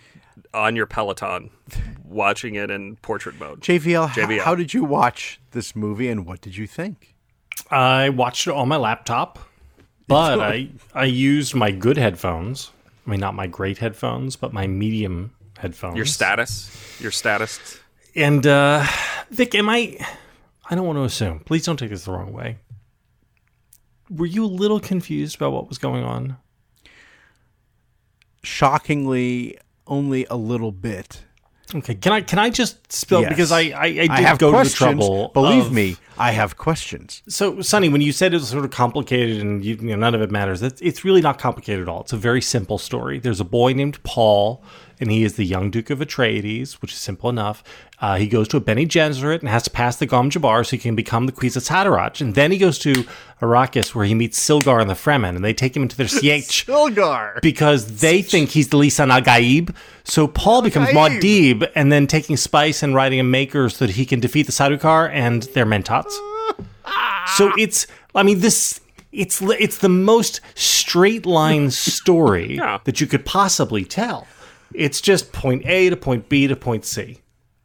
on your Peloton, watching it in portrait mode. J V L, J V L. How, how did you watch this movie, and what did you think? I watched it on my laptop, but I I used my good headphones. I mean, not my great headphones, but my medium headphones. Your status, your status. And uh, Vic, am I? I don't want to assume. Please don't take this the wrong way. Were you a little confused about what was going on? Shockingly, only a little bit. Okay, can I can I just spill Yes. because I I, I did I have go to the questions. trouble. Believe of- me, I have questions. So, Sonny, when you said it was sort of complicated and you, you know, none of it matters, it's, it's really not complicated at all. It's a very simple story. There's a boy named Paul, and he is the young Duke of Atreides, which is simple enough. Uh, he goes to a Bene Gesserit and has to pass the Gom Jabbar so he can become the Kwisatz Haderach. And then he goes to Arrakis, where he meets Silgar and the Fremen, and they take him into their sietch Silgar. because they think he's the Lisan al-Gaib. So Paul becomes Al-Gaib. Muad'Dib, and then taking spice and riding a maker so that he can defeat the Sardaukar and their mentats. So it's, I mean, this, it's it's the most straight line story Yeah. that you could possibly tell. It's just point A to point B to point C.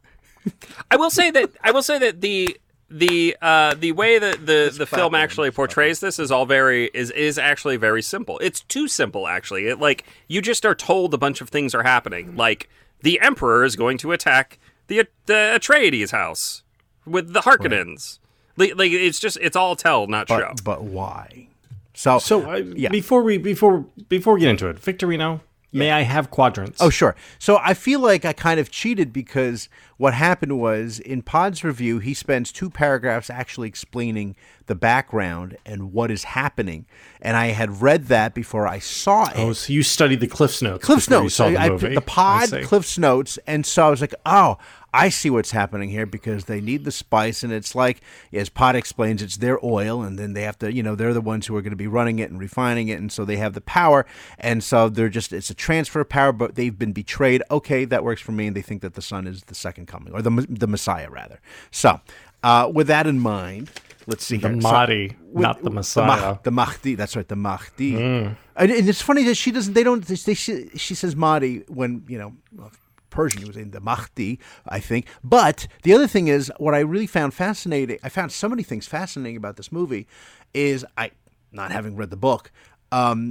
I will say that I will say that the the uh, the way that the, the film actually portrays this is all very is is actually very simple. It's too simple actually. It like you just are told a bunch of things are happening. Like the Emperor is going to attack the the Atreides house with the Harkonnens. Like, like it's just it's all tell, not show. But, but why? So, So uh, yeah. before we before before we get into it, Victorino, may I have quadrants? Oh, sure. So I feel like I kind of cheated because what happened was in Pod's review, he spends two paragraphs actually explaining the background and what is happening. And I had read that before I saw it. Oh, so you studied the Cliff's Notes. Cliff's before you Notes. saw the I, I movie. put the I Pod, see. Cliff's Notes. And so I was like, oh, I see what's happening here because they need the spice. And it's like, as Pod explains, it's their oil. And then they have to, you know, they're the ones who are going to be running it and refining it. And so they have the power. And so they're just, it's a transfer of power, but they've been betrayed. Okay, that works for me. And they think that the son is the second coming, or the, the Messiah, rather. So uh, with that in mind, let's see The here. Mahdi, So, with- not the The, Messiah. Mah- the Mahdi. That's right, the Mahdi. And, and it's funny that she doesn't. They don't. They, they, she, she says Mahdi when you know well, Persian. It was in the Mahdi, I think. But the other thing is, what I really found fascinating. I found so many things fascinating about this movie. Is I not having read the book. Um,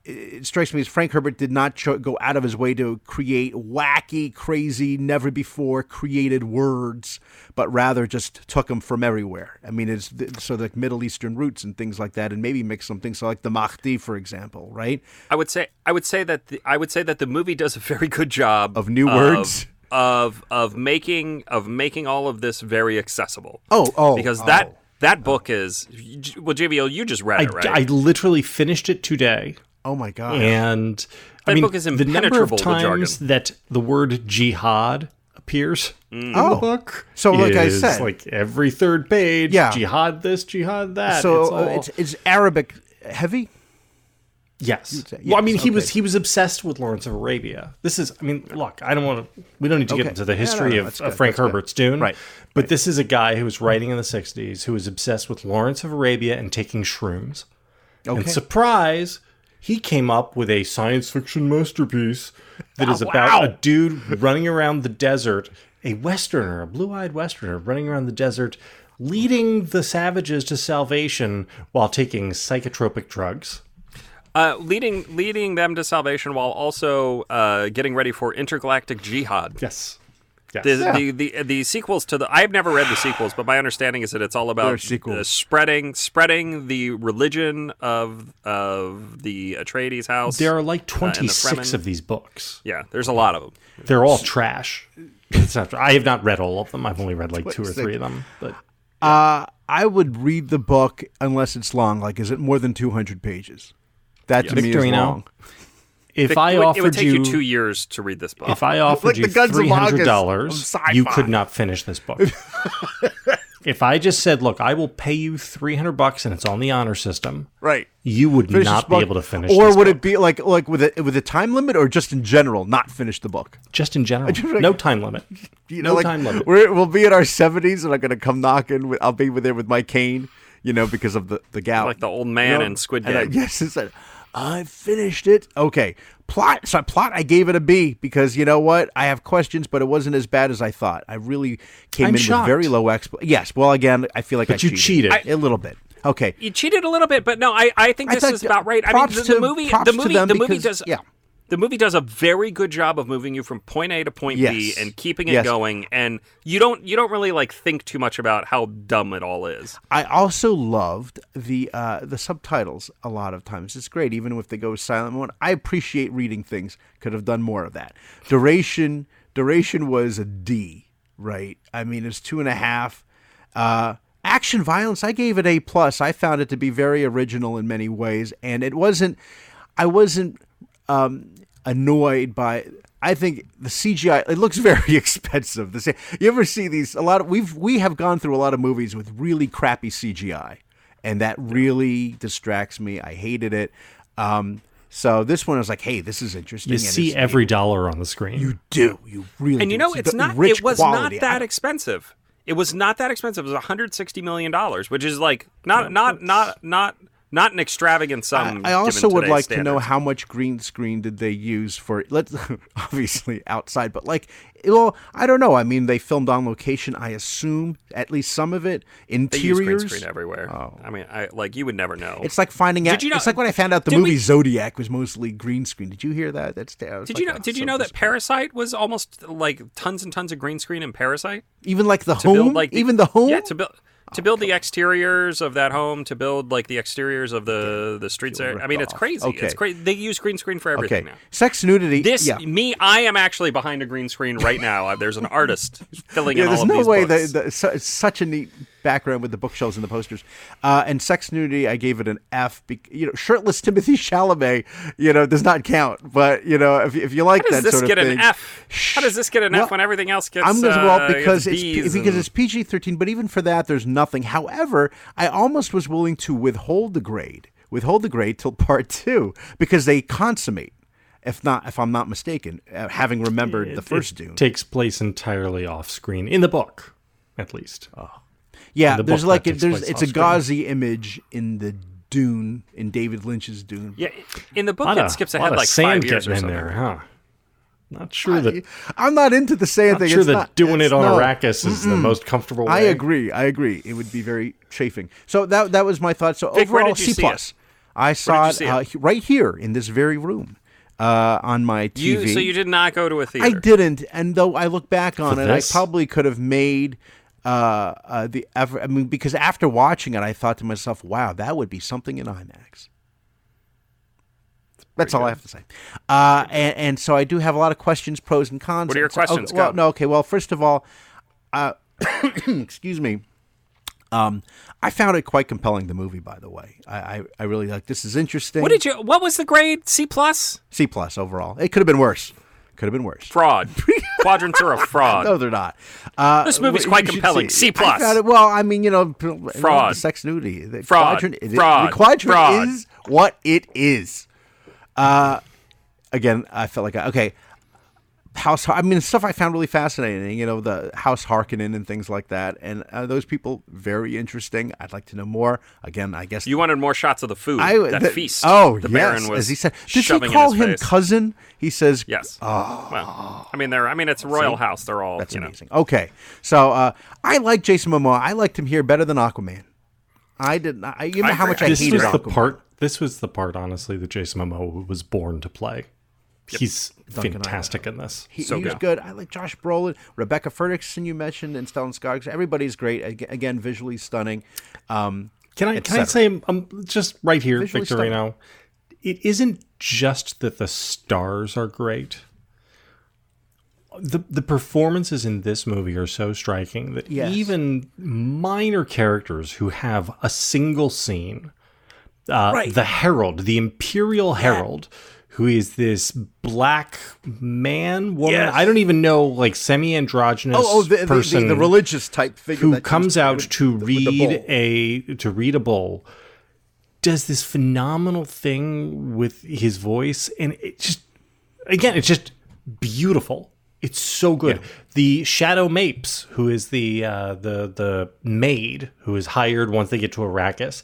it strikes me as Frank Herbert did not cho- go out of his way to create wacky, crazy, never before created words, but rather just took them from everywhere. I mean, it's th- so like Middle Eastern roots and things like that, and maybe mix some things so like the Mahdi, for example, right? I would say I would say that the, I would say that the movie does a very good job Of new words? of of making of making all of this very accessible. Oh, oh, because oh. that that book is well, J V O, you just read I, it, right? I literally finished it today. Oh my God. And I That mean, book is the number of impenetrable with times jargon. that the word jihad appears in Oh. the book. So, like I is said- like every third page, Yeah. jihad this, jihad that. so it's, uh, all, it's, it's Arabic heavy? yes. say- Well, I mean, yes, he okay. was he was obsessed with Lawrence of Arabia. This is, I mean, look, I don't want to. We don't need to Okay. get into the No, no, history no, of, that's of good, Frank that's good. Herbert's Dune, Right, But right. this is a guy who was writing in the sixties who was obsessed with Lawrence of Arabia and taking shrooms. And Okay. surprise, he came up with a science fiction masterpiece that is Oh, about wow. a dude running around the desert, a Westerner, a blue-eyed Westerner running around the desert, leading the savages to salvation while taking psychotropic drugs. Uh, leading leading them to salvation while also uh, getting ready for intergalactic jihad. Yes. Yes. The, the, the the sequels to the I've never read the sequels, but my understanding is that it's all They're about sequels. uh, spreading spreading the religion of of the Atreides house. There are like uh, and the twenty-six Fremen. of these books. Yeah, there's a lot of them. They're all trash. It's not, I have not read all of them. I've only read like two or twenty-six. three of them. But Uh, I would read the book unless it's long. Like, is it more than two hundred pages? That to me is Victorino, long. if It, I it would, offered it would take you, you two years to read this book. if I offered Like you the Guns of three hundred August dollars, of sci-fi. you could not finish this book. If I just said, "Look, I will pay you three hundred bucks and it's on the honor system," Right. you would Finish not this be book. able to finish. Or this would book. it be like like with a with a time limit, or just in general, not finish the book? just in general? like- No time limit. You no know, like time limit. We're, we'll be in our seventies, and I'm gonna come knocking. With, I'll be with there with my cane, you know, because of the the gout. Like the old man You know? in Squid And I, Game. yes, it's a, I finished it. Okay, plot. So plot, I gave it a B because you know what? I have questions, but it wasn't as bad as I thought. I really came I'm in shocked. with very low exp. Yes. Well, again, I feel like But I you cheated. I- a little bit. Okay. You cheated a little bit, but no, I, I think I this thought- is about right. I mean, props the, the to- movie, props the to movie, them the movie because- does, yeah. the movie does a very good job of moving you from point A to point B Yes. and keeping it Yes. going. And you don't, you don't really like think too much about how dumb it all is. I also loved the uh, the subtitles a lot of times. It's great, even if they go silent mode. I appreciate reading things. Could have done more of that. Duration duration was a D, right? I mean, it's two and a half. Uh, action violence, I gave it A plus. I found it to be very original in many ways, and it wasn't. I wasn't um, annoyed by. I think the C G I, it looks very expensive. The, C- you ever see these? A lot of we've we have gone through a lot of movies with really crappy C G I, and that really distracts me. I hated it. Um, so this one I was like, hey, this is interesting. You and see it's- every dollar on the screen. You do. You really. And you do. know, See it's the not. rich It was quality. not that I- expensive. It was not that expensive. It was one hundred sixty million dollars, which is like not not not not not an extravagant sum. I also given would today's like to know standards. how much green screen did they use for, let's obviously outside, but like, well, I don't know. I mean, they filmed on location, I assume, at least some of it. They use green Interiors. screen everywhere. I mean, I like you would never know. It's like finding out. Did you know- it's like when I found out the did movie we- Zodiac was mostly green screen. Did you hear that? That's. I was Did like, you know? oh, Did you so know that disappointed. Parasite was almost like tons and tons of green screen in Parasite? Even like the To home, build like the, even the home. Yeah, to build to build the exteriors of that home, to build like the exteriors of the the streets. There. I mean, it's off. crazy. Okay. It's crazy. They use green screen for everything Okay, now. sex nudity. This yeah. me, I am actually behind a green screen right now. Uh, There's an artist filling Yeah, in there's all of no these way books. that, that su- it's such a neat background with the bookshelves and the posters. Uh, and sex nudity, I gave it an F. Bec- you know, shirtless Timothy Chalamet, you know, does not count. But you know, if if you like How does that this sort get of an thing, F? How does this get an Well, F when everything else gets? I'm gonna, uh, well because gets it's Bs because and- it's P G thirteen. But even for that, there's nothing. However, I almost was willing to withhold the grade, withhold the grade till part two because they consummate. If not, if I'm not mistaken, uh, having remembered the first it Dune. takes place entirely off screen in the book, at least. Yeah, in the there's book like that a, takes there's place it's a off-screen. gauzy image in the Dune in David Lynch's Dune. Yeah, in the book Lot it of- skips lot ahead of like sand five years getting or in something. there, huh? Not sure that. I'm not into the sand Not thing. sure It's that not, doing it's it on no. Arrakis is the most comfortable way. I agree. I agree. It would be very chafing. So that that was my thought. So Vic, where overall, did you C see plus. I saw you it, see uh, it? he- right here in this very room uh, on my T V. You, so you did not go to a theater. I didn't, and though I look back on For it, this? I probably could have made uh, uh, the effort. I mean, because after watching it, I thought to myself, "Wow, that would be something in IMAX." That's all I have to say. Uh, and, and so I do have a lot of questions, pros and cons. What are your So- oh, questions? well, Go. no, okay. Well, first of all, uh, excuse me. Um, I found it quite compelling. The movie, by the way, I, I, I really like. This is interesting. What did you? What was the grade? C plus? C plus overall. It could have been worse. Could have been worse. Fraud. Quadrants are a fraud. No, they're not. Uh, This movie's you quite should compelling. see. C plus. I found it- well, I mean, you know, p- you know, Fraud. the sex nudity. The Fraud. Quadrant, it- Fraud. The quadrant Fraud. is what it is. Uh, again, I felt like I, okay. House, I mean, stuff I found really fascinating. You know, the House Harkonnen and things like that, and uh, those people very interesting. I'd like to know more. Again, I guess You wanted more shots of the food. I that the- feast. Oh, the yes, Baron was as he said. Did shoving he call in his him face. cousin? He says, Yes. Oh. Well, I mean, they're. I mean, it's a royal house. They're all. That's you know. amazing. Okay, so uh, I like Jason Momoa. I liked him here better than Aquaman. I did not. I, you know I how agree. much I This hated was the Aquaman. part. This was the part, honestly, that Jason Momoa was born to play. He's fantastic in this. He, So he was good. good. I like Josh Brolin, Rebecca Ferguson. You mentioned, and Stellan Skarsgård. Everybody's great. Ag- Again, visually stunning. Um, Can I et can I cetera. say um, just right here, Visually Victorino? It isn't just that the stars are great. The the performances in this movie are so striking that Yes. even minor characters who have a single scene, uh, Right. the Herald, the Imperial Herald, who is this black man, woman, Yes. I don't even know, like semi-androgynous oh, oh, the, the, person the, the religious type figure who that comes comes out with- to with the read bowl. a to read a bowl, does this phenomenal thing with his voice, and it just again, it's just beautiful. It's so good. The Shadow Mapes, who is the uh, the the maid who is hired once they get to Arrakis,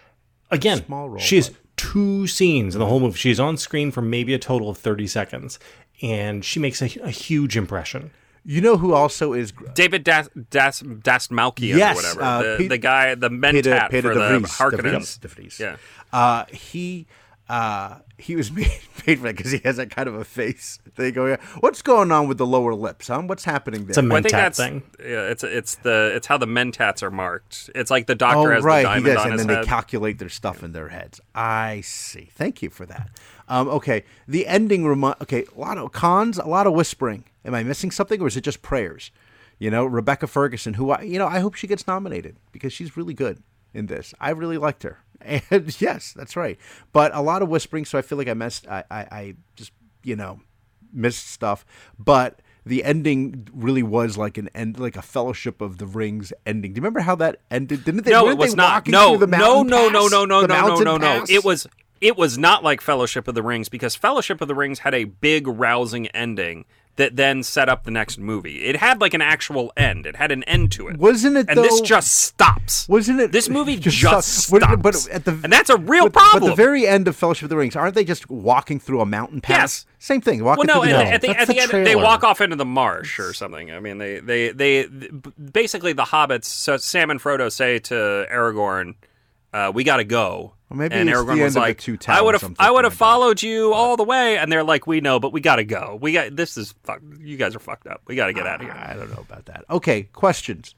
again, Small role, she has two scenes in the whole movie. She's on screen for maybe a total of thirty seconds, and she makes a, a huge impression. You know who also is gr- David Das Das Dastmalchian Yes, or whatever. uh, the, Pete- the guy, the Peter, mentat Peter for de the Vries. Harkonnens. De Vries. Yeah. Uh, he uh, he was made, made for that because he has that kind of a face. They go, yeah, what's going on with the lower lips, huh? What's happening there? It's a Well, I think mentat that's thing. yeah. It's it's the it's how the mentats are marked. It's like the doctor Oh, has right, the he diamond does, on and his then head. they calculate their stuff in their heads. I see. Thank you for that. Um, okay, the ending remi- Okay, a lot of cons, a lot of whispering. Am I missing something, or is it just prayers? You know, Rebecca Ferguson, who I, you know, I hope she gets nominated because she's really good in this. I really liked her, and yes, that's right. But a lot of whispering, so I feel like I missed. I, I, I just, you know, missed stuff. But the ending really was like an end, like a Fellowship of the Rings ending. Do you remember how that ended? Didn't they? No, weren't it was they not. walking No, through the no, mountain no, no, pass? no, no, The no, no, mountain no, no. pass? It was it was not like Fellowship of the Rings because Fellowship of the Rings had a big rousing ending that then set up the next movie. It had like an actual end. It had an end to it. Wasn't it, And this though- just stops. Wasn't it? This movie just, stopped- stops. But, but at the, and that's a real but, problem. But the very end of Fellowship of the Rings, aren't they just walking through a mountain pass? Yes. Same thing. Walking well, no, through at the the, at the, That's at the, the end, they trailer. walk off into the marsh or something. I mean, they, they, they, basically the hobbits, so Sam and Frodo say to Aragorn, uh, we got to go. Well, maybe and it's Aragorn the was end of the like, Two I would have, Towers, I'm I would have thinking about. followed you all the way. And they're like, we know, but we got to go. We got, this is, fuck, you guys are fucked up. We got to get out of here. I don't know about that. Okay, questions.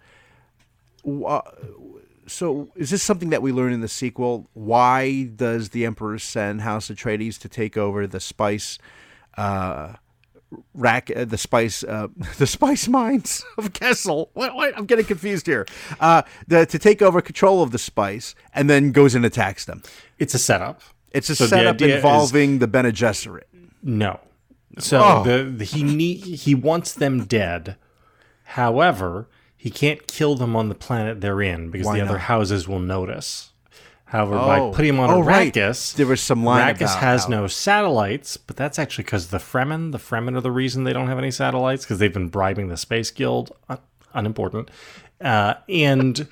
Uh, so, is this something that we learn in the sequel? Why does the Emperor send House Atreides to take over the spice, uh, rack, uh, the spice, uh, the spice mines of Kessel? What, what? I'm getting confused here. Uh, the, to take over control of the spice, and then goes and attacks them. It's a setup. It's a So the setup idea is- involving the Bene Gesserit. No. So Oh. the, the he need, he wants them dead. However, he can't kill them on the planet they're in because Why the other not? houses will notice. However, Oh. by putting him on Oh, right. Arrakis, There was some line Arrakis about has how- no satellites, but that's actually because the Fremen, the Fremen are the reason they don't have any satellites because they've been bribing the Space Guild. Uh, unimportant. Uh, and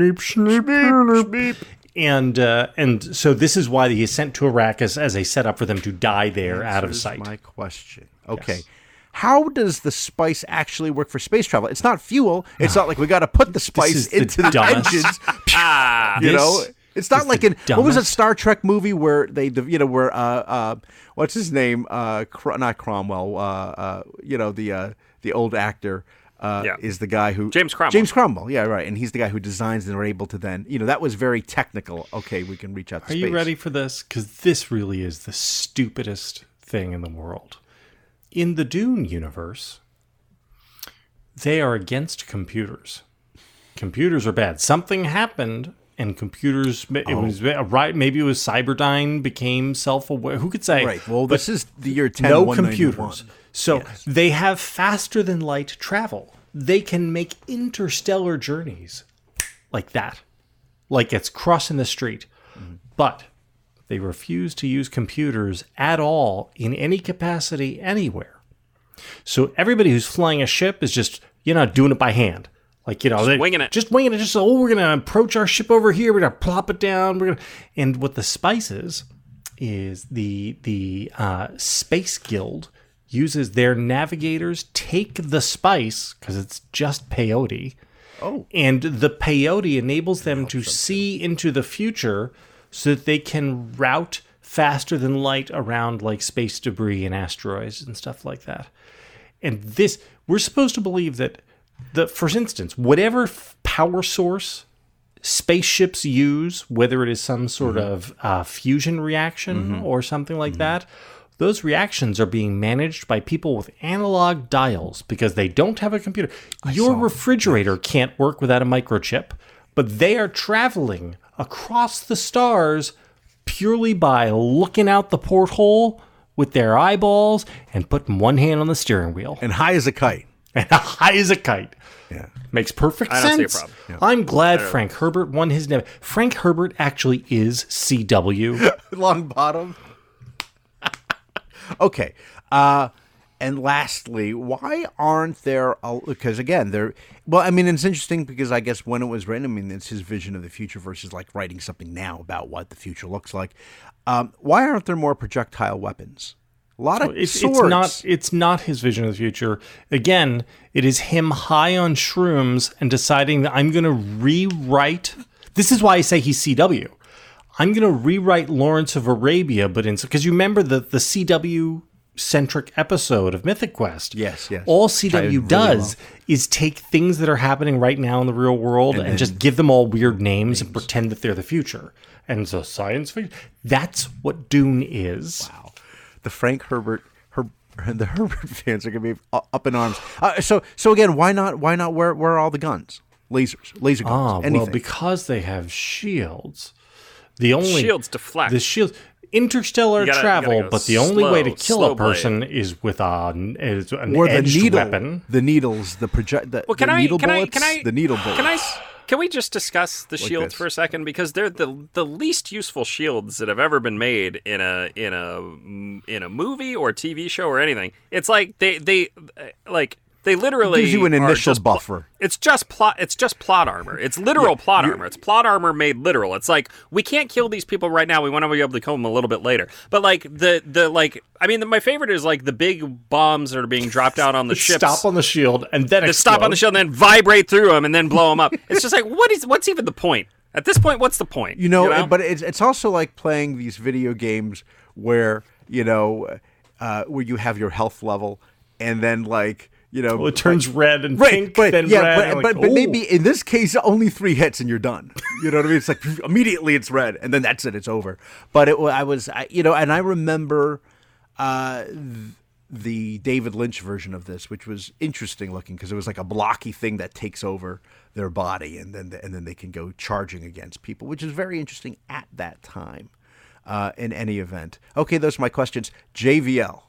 and uh, and so this is why he is sent to Arrakis as a setup for them to die there out of Answers sight. My question. Okay. Yes. How does the spice actually work for space travel? It's not fuel. It's not like we got to put the spice is the into the dumbest- engines. Ah, You This- know, It's not is like the in what was a dumbest. Star Trek movie where they, you know, where uh, uh, what's his name? Uh, Cro- not Cromwell. Uh, uh, you know, the uh, the old actor. Uh, Yeah. is the guy who James Cromwell. James Cromwell, yeah, right, and he's the guy who designs and are able to then, you know, that was very technical. Okay, we can reach out to Are space. you ready for this? Because this really is the stupidest thing in the world. In the Dune universe, they are against computers. Computers are bad. Something happened, and computers. It Oh. was right. Maybe it was Cyberdyne became self-aware. Who could say? Right. Well, But this is the year ten. no computers. So Yes. they have faster than light travel. They can make interstellar journeys like that, like it's crossing the street. Mm-hmm. But they refuse to use computers at all in any capacity anywhere. So everybody who's flying a ship is just, you're not doing it by hand. Like, you know, they- winging it. Just winging it. Just, oh, we're going to approach our ship over here. We're going to plop it down. We're gonna... And what the spice is, is the, the uh, Space Guild uses their navigators take the spice, because it's just peyote. Oh. And the peyote enables them to see into the future so that they can route faster than light around like space debris and asteroids and stuff like that. And this, we're supposed to believe that, the, for instance, whatever f- power source spaceships use, whether it is some sort Mm-hmm. of uh, fusion reaction or something like that, those reactions are being managed by people with analog dials because they don't have a computer. Your refrigerator can't work without a microchip, but they are traveling across the stars purely by looking out the porthole with their eyeballs and putting one hand on the steering wheel. And high as a kite. And high as a kite. Yeah. Makes perfect I don't see a sense. problem. I'm glad Frank Herbert won his name. Frank Herbert actually is C W. Long bottom. Okay. Uh, and lastly, why aren't there? Because again, there. Well, I mean, it's interesting because I guess when it was written, I mean, it's his vision of the future versus like writing something now about what the future looks like. Um, why aren't there more projectile weapons? A lot of It's, swords. it's not. It's not his vision of the future. Again, it is him high on shrooms and deciding that I'm going to rewrite. This is why I say he's C W. I'm going to rewrite Lawrence of Arabia, but in because you remember the the C W centric episode of Mythic Quest. Yes, yes. All C W Tied really does is take things that are happening right now in the real world and, then- just give them all weird names, and pretend that they're the future. And so science fiction. That's what Dune is. Wow. The Frank Herbert, Her, the Herbert fans are going to be up in arms. Uh, so, so again, why not? Why not? Where, where are all the guns? Lasers, laser guns, Ah, anything. well, because they have shields. The only Shields deflect. the shields interstellar You gotta- you travel, gotta go but the only way to slow, kill slow a person is with a, is an or the edged needle, weapon. the needles, the project, the, Well, can the I? needle Can I? bullets, Can I? the needle bullets. Can I? Can we just discuss the shields this. for a second because they're the the least useful shields that have ever been made in a in a in a movie or T V show or anything. It's like they they like they literally Gives you an are initial just pl- buffer. It's just plot. It's just plot armor. It's literal plot armor. It's plot armor made literal. It's like we can't kill these people right now. We want to be able to kill them a little bit later. But like the the like I mean, the, my favorite is like the big bombs that are being dropped out on the ships. Stop on the shield and then Just stop on the shield and then vibrate through them and then blow them up. It's just like what is what's even the point at this point? What's the point? You know, but it's it's also like playing these video games where you know uh, where you have your health level and then like. You know, Well, it turns red and right, pink, but then yeah, red. but, and but, like, but ooh. maybe in this case, only three hits and you're done. You know what I mean? It's like immediately it's red, and then that's it, it's over. But it, I was, I, you know, and I remember uh, th- the David Lynch version of this, which was interesting looking because it was like a blocky thing that takes over their body, and then and then they can go charging against people, which is very interesting at that time. Uh, in any event, okay, those are my questions. J V L.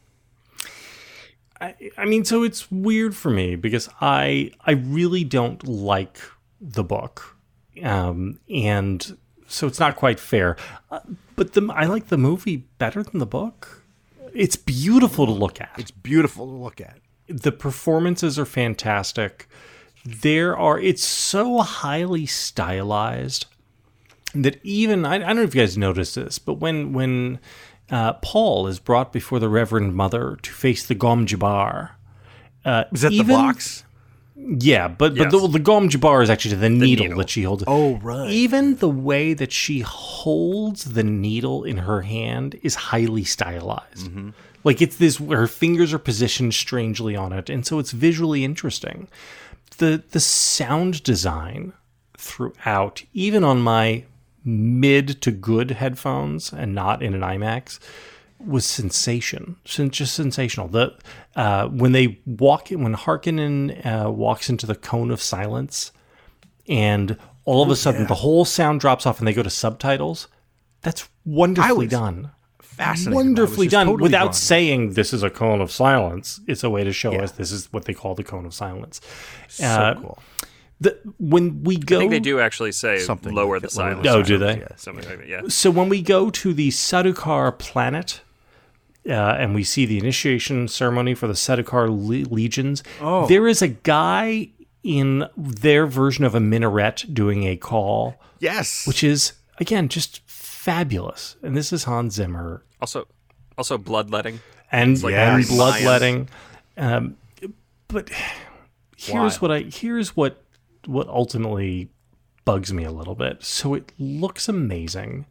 I, I mean, so it's weird for me because I I really don't like the book, um, and so it's not quite fair. Uh, but the I like the movie better than the book. It's beautiful to look at. It's beautiful to look at. The performances are fantastic. There are it's so highly stylized that even I, I don't know if you guys noticed this, but when when uh, Paul is brought before the Reverend Mother to face the Gom Jabbar, uh, Is that even, the box? Yeah, but Yes. but the, the Gom Jabbar is actually the needle, needle. that she holds. Oh, right. Even the way that she holds the needle in her hand is highly stylized. Mm-hmm. Like it's this, her fingers are positioned strangely on it, and so it's visually interesting. The the sound design throughout, even on my mid to good headphones and not in an IMAX, was sensation, Sen- just sensational. The uh, when they walk in, when Harkonnen uh, walks into the cone of silence, and all of a sudden yeah. the whole sound drops off and they go to subtitles. That's wonderfully was done. Fascinating. Wonderfully I was just done totally without drawn. saying this is a cone of silence. It's a way to show Yeah. us this is what they call the cone of silence. So Uh, cool. The, when we go, I think they do actually say Something lower like the it, lower the silence. Oh, do they? Yes. Something like that, yeah. So when we go to the Sardaukar planet, uh, and we see the initiation ceremony for the Sardaukar le- legions, Oh. there is a guy in their version of a minaret doing a call, Yes. which is, again, just fabulous. And this is Hans Zimmer. Also, also bloodletting. And, like and very bloodletting. Um, but here's Why? what I here's what what ultimately bugs me a little bit. So it looks amazing,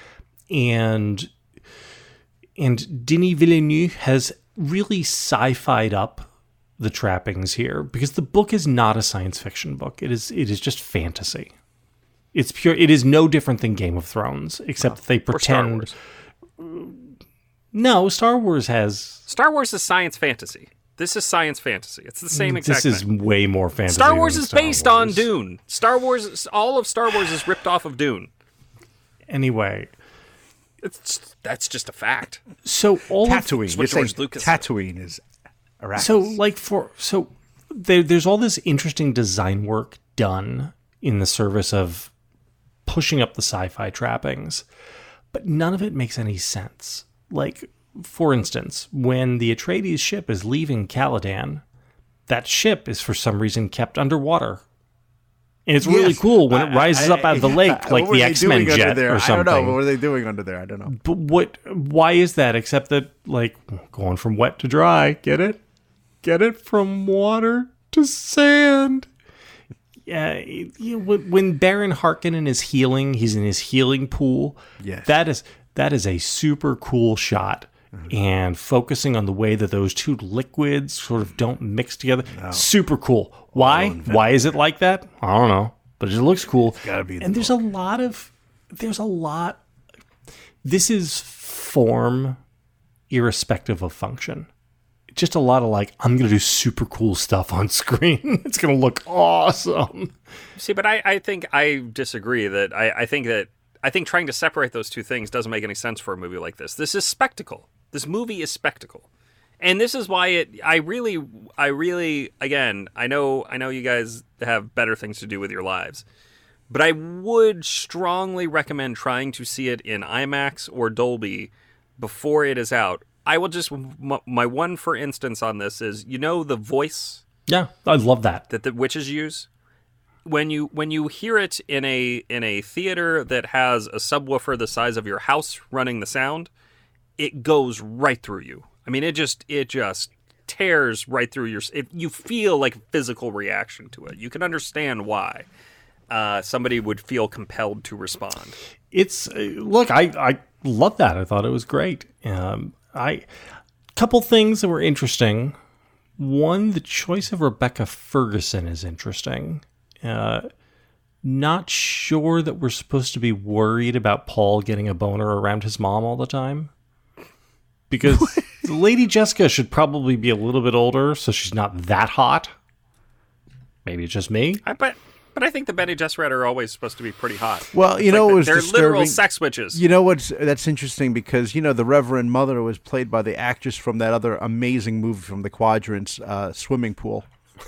and and Denis Villeneuve has really sci-fi'd up the trappings here, because the book is not a science fiction book. It is it is just fantasy. It's pure. It is no different than Game of Thrones, except that they Or Star pretend. Wars. No, Star Wars has. Star Wars is science fantasy. This is science fantasy. It's the same exact This is thing. way more fantasy. Star Wars than is Star based on Wars. Dune. Star Wars, all of Star Wars is ripped off of Dune. Anyway, It's that's just a fact. so all of, Tatooine. It's You're what saying George Lucas said. Tatooine is Arrakis. so like for so there, there's all this interesting design work done in the service of pushing up the sci-fi trappings, but none of it makes any sense. Like, for instance, when the Atreides ship is leaving Caladan, that ship is for some reason kept underwater. And it's really Yes. cool when it I- rises I- up out of the yeah. lake, What like were the they X-Men doing under jet there? or something. I don't know. What were they doing under there? I don't know. But what? Why is that? Except that, like, going from wet to dry. Get it? Get it from water to sand. Yeah, you know, when, when Baron Harkonnen is healing, he's in his healing pool. Yes. that is that is a super cool shot. And focusing on the way that those two liquids sort of don't mix together, super cool. Why? Why is it like that? I don't know, but it looks cool. gotta be in the and there's a lot of there's a lot. This is form, irrespective of function. Just a lot of like, I'm gonna do super cool stuff on screen. It's gonna look awesome. See, but I, I think I disagree. That I, I think that I think trying to separate those two things doesn't make any sense for a movie like this. This is spectacle. This movie is spectacle, and this is why it. I really, I really, again, I know, I know you guys have better things to do with your lives, but I would strongly recommend trying to see it in IMAX or Dolby before it is out. I will just my, my one for instance on this is, you know, the voice Yeah, I love that. that the witches use. When you when you hear it in a in a theater that has a subwoofer the size of your house running the sound, it goes right through you. I mean, it just it just tears right through your. It, you feel like a physical reaction to it. You can understand why uh, somebody would feel compelled to respond. It's uh, look, I I love that. I thought it was great. Um, I couple things that were interesting. One, the choice of Rebecca Ferguson is interesting. Uh, not sure that we're supposed to be worried about Paul getting a boner around his mom all the time. Because Lady Jessica should probably be a little bit older, so she's not that hot. Maybe it's just me. I but but I think the Bene Gesserit are always supposed to be pretty hot. Well, you It's know like what was they're disturbing? literal sex witches. You know what's that's interesting because you know the Reverend Mother was played by the actress from that other amazing movie from the Quadrants, uh, Swimming Pool.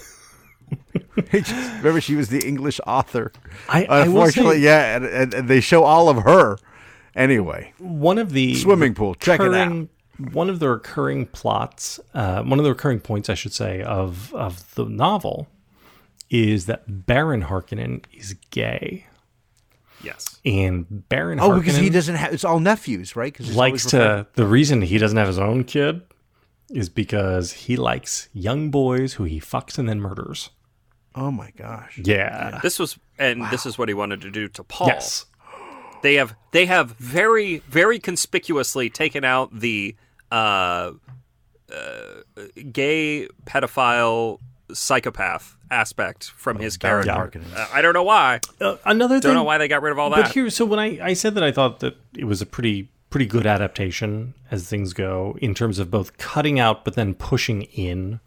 Remember, she was the English author. I- I will Unfortunately, say- yeah, and, and, and they show all of her. Anyway, One of the Swimming pool. Check it out. recurring- One of the recurring plots, uh, one of the recurring points, I should say, of of the novel is that Baron Harkonnen is gay, Yes. and Baron oh, Harkonnen because he doesn't have. It's all nephews, right? Because likes to. The reason he doesn't have his own kid is because he likes young boys who he fucks and then murders. Oh my gosh. Yeah. This was, and wow. This is what he wanted to do to Paul. Yes. They have, they have very, very conspicuously taken out the uh, uh, gay pedophile psychopath aspect from oh, his character. Uh, I don't know why. Uh, another don't thing, know why they got rid of all that. But here, so when I, I said that I thought that it was a pretty pretty good adaptation as things go in terms of both cutting out but then pushing in.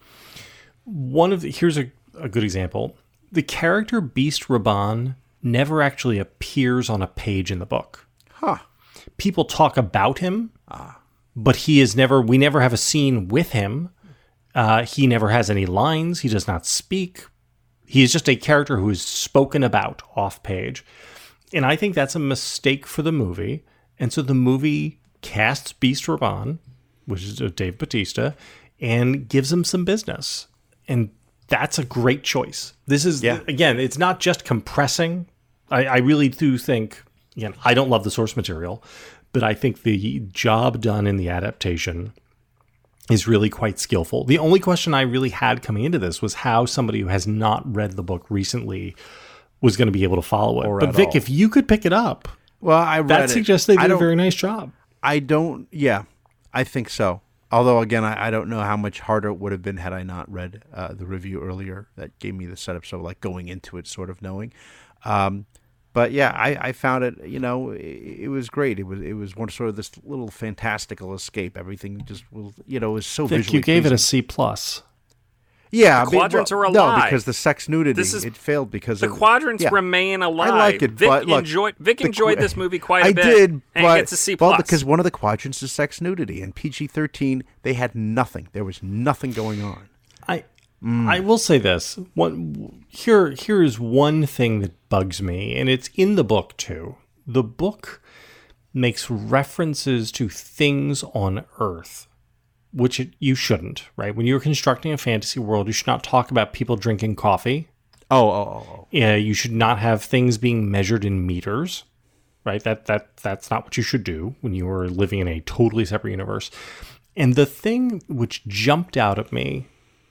One of the, here's a, a good example. The character Beast Raban never actually appears on a page in the book. Huh. People talk about him, ah. but he is never. We never have a scene with him. Uh, he never has any lines. He does not speak. He is just a character who is spoken about off page. And I think that's a mistake for the movie. And so the movie casts Beast Raban, which is Dave Bautista, and gives him some business. And that's a great choice. This is, yeah. again, it's not just compressing. I, I really do think, again, I don't love the source material, but I think the job done in the adaptation is really quite skillful. The only question I really had coming into this was how somebody who has not read the book recently was going to be able to follow it. Or but Vic, all. if you could pick it up, well, I read that it. suggests they did a very nice job. I don't, yeah, I think so. Although, again, I, I don't know how much harder it would have been had I not read uh, the review earlier that gave me the setup, so like going into it sort of knowing. Um, but yeah, I, I found it, you know, it, it was great. It was it was one sort of this little fantastical escape. Everything just, was, you know, was so Vic, visually you gave pleasing. it a C plus. Yeah, the quadrants well, are alive. No, because the sex nudity, this is, it failed because the of, quadrants yeah. remain alive. I like it, Vic but look, enjoyed, Vic the, enjoyed this movie quite a I bit. I did, and but gets a C well, plus. because one of the quadrants is sex nudity, and P G thirteen, they had nothing. There was nothing going on. I mm. I will say this. One here here is one thing that bugs me, and it's in the book too. The book makes references to things on Earth, which it, you shouldn't, right? When you're constructing a fantasy world, you should not talk about people drinking coffee. Oh, oh, oh, oh. Yeah, you should not have things being measured in meters, right? That that that's not what you should do when you are living in a totally separate universe. And the thing which jumped out at me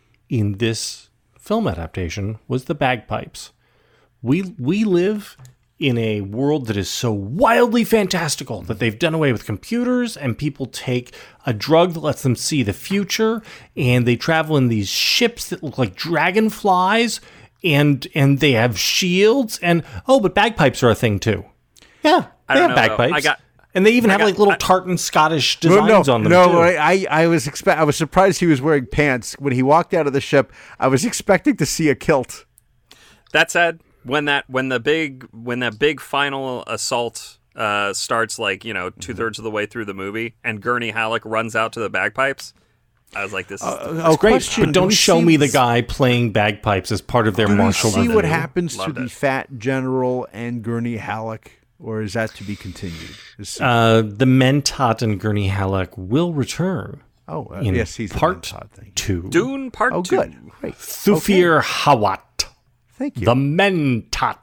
in this film adaptation was the bagpipes. We we live in a world that is so wildly fantastical that they've done away with computers, and people take a drug that lets them see the future, and they travel in these ships that look like dragonflies, and and they have shields, and oh, but bagpipes are a thing too. Yeah, I they don't have know, bagpipes. I got, and they even I have got, like little I, tartan Scottish designs no, no, on them no, too. No, I, I was expect I was surprised he was wearing pants when he walked out of the ship. I was expecting to see a kilt. That said, when that when the big when that big final assault uh, starts, like, you know, two thirds of the way through the movie, and Gurney Halleck runs out to the bagpipes, I was like, "This is uh, this oh, is great!" question, but don't do show see, me the guy playing bagpipes as part of their do martial see review. what happens Loved to it. the fat general and Gurney Halleck, or is that to be continued? Is- Uh, the Mentat and Gurney Halleck will return. oh, uh, in yes, he's part the Mentat thing. two. Dune Part Oh, Two. good, great. Thufir Hawat, Thank you. the Mentat.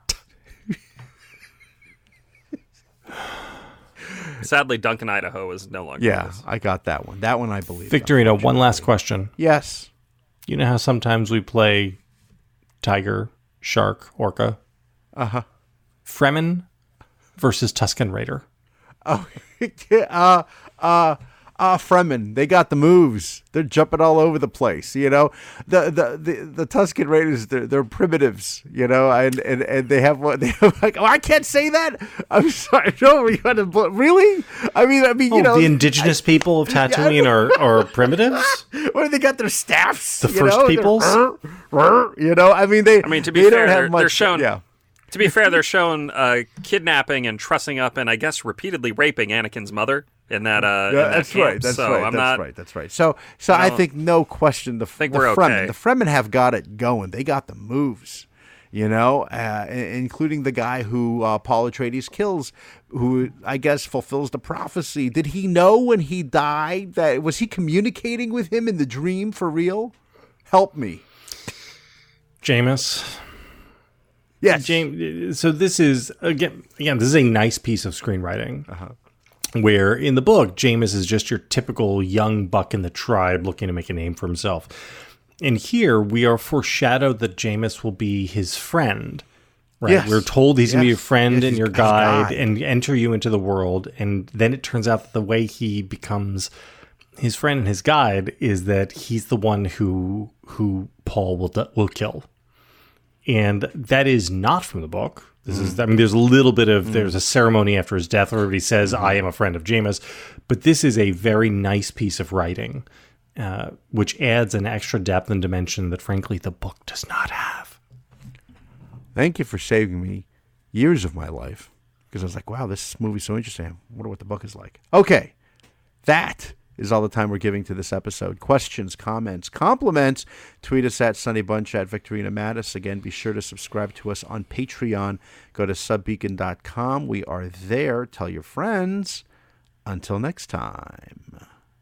Sadly, Duncan Idaho is no longer. yeah, with us. I got that one. That one I believe. Victorino, one last question. Yes. You know how sometimes we play tiger, shark, orca? Uh huh. Fremen versus Tusken Raider. Oh, uh, uh, uh, Fremen. They got the moves. They're jumping all over the place. You know, the the the, the Tusken Raiders. They're, they're primitives. You know, and, and, and they have what they have. Like, oh, I can't say that. I'm sorry. No, we got to. Really? I mean, I mean, you Oh, know, the indigenous I, people of Tatooine are, are primitives? What, they got their staffs? The you first know? peoples? You know, I mean, they. I mean, to be they fair, don't have they're, much, they're shown. Yeah. To be fair, they're shown uh, kidnapping and trussing up, and I guess repeatedly raping Anakin's mother in that. Uh, Yeah, in that that's camp. right. That's so right. I'm that's not, right. That's right. So, so I think no question. The, think the we're Fremen, okay. the Fremen have got it going. They got the moves, you know, uh, including the guy who uh, Paul Atreides kills, who I guess fulfills the prophecy. Did he know when he died that was he communicating with him in the dream for real? Help me, Jameis. Yes, James. So this is again, again, this is a nice piece of screenwriting, uh-huh. where in the book, Jameis is just your typical young buck in the tribe looking to make a name for himself. And here we are foreshadowed that Jameis will be his friend. Right? Yes. We're told he's Yes. going to be your friend Yes, and he's- your he's guide guide. and enter you into the world. And then it turns out that the way he becomes his friend and his guide is that he's the one who who Paul will will kill. And that is not from the book. This is, I mean, there's a little bit of, there's a ceremony after his death where everybody says, I am a friend of Jameis. But this is a very nice piece of writing, uh, which adds an extra depth and dimension that, frankly, the book does not have. Thank you for saving me years of my life, because I was like, wow, this movie's so interesting. I wonder what the book is like. Okay, that is all the time we're giving to this episode. Questions, comments, compliments, tweet us at Sunny Bunch, at Victorina Mattis. Again, be sure to subscribe to us on Patreon. Go to sub beacon dot com. We are there. Tell your friends. Until next time.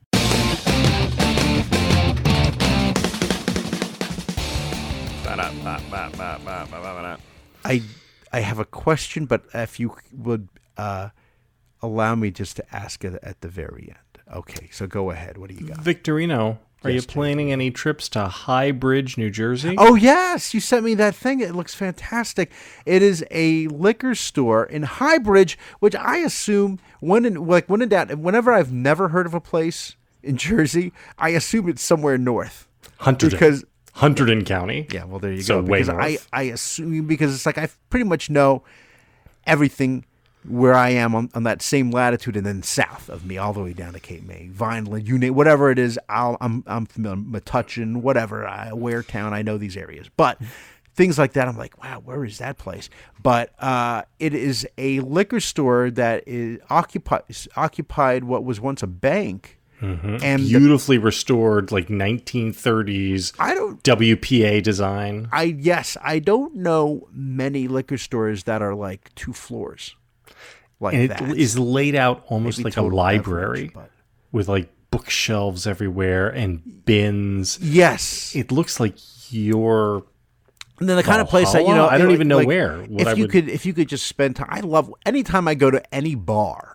I I have a question, but if you would uh, allow me just to ask it at the very end. Okay, so go ahead. What do you got? Victorino, are Yes, you planning any trips to High Bridge, New Jersey? Oh, yes. You sent me that thing. It looks fantastic. It is a liquor store in High Bridge, which I assume, when in, like, when in doubt, whenever I've never heard of a place in Jersey, I assume it's somewhere north. Hunterdon. Because, Hunterdon County. yeah, well, there you So go. way Because I, north. I assume, because it's like I pretty much know everything where I am on, on that same latitude, and then south of me, all the way down to Cape May, Vineland, you name, whatever it is, I'll, I'm I'm familiar, Metuchen, whatever, I, Waretown, I know these areas. But things like that, I'm like, wow, where is that place? But uh, it is a liquor store that is occupied occupied what was once a bank, and the- Beautifully restored, like nineteen thirties I don't. W P A design. I yes, I don't know many liquor stores that are like two floors, like And it that. is laid out almost Maybe like a Total library Beverage, but- with like bookshelves everywhere and bins. Yes, It looks like your and then the kind of place that you Valhalla? know, I don't like- even know like, where. What If I you would- could, if you could just spend time. I love anytime I go to any bar,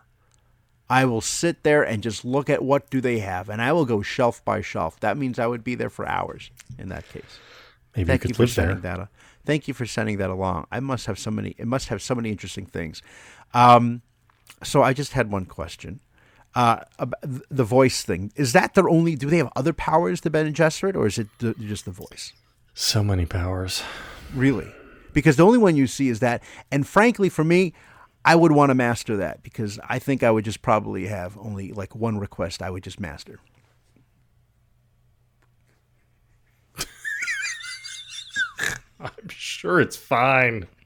I will sit there and just look at what do they have, and I will go shelf by shelf. That means I would be there for hours. In that case, maybe thank you you could for live sending there. that. uh, Thank you for sending that along. I must have so many. It must have so many interesting things. Um, so I just had one question. Uh, about th- the voice thing, is that their only? Do they have other powers, the Ben and Gesserit, or is it the, just the voice? So many powers. Really? Because the only one you see is that. And frankly, for me, I would want to master that, because I think I would just probably have only like one request I would just master. I'm sure it's fine.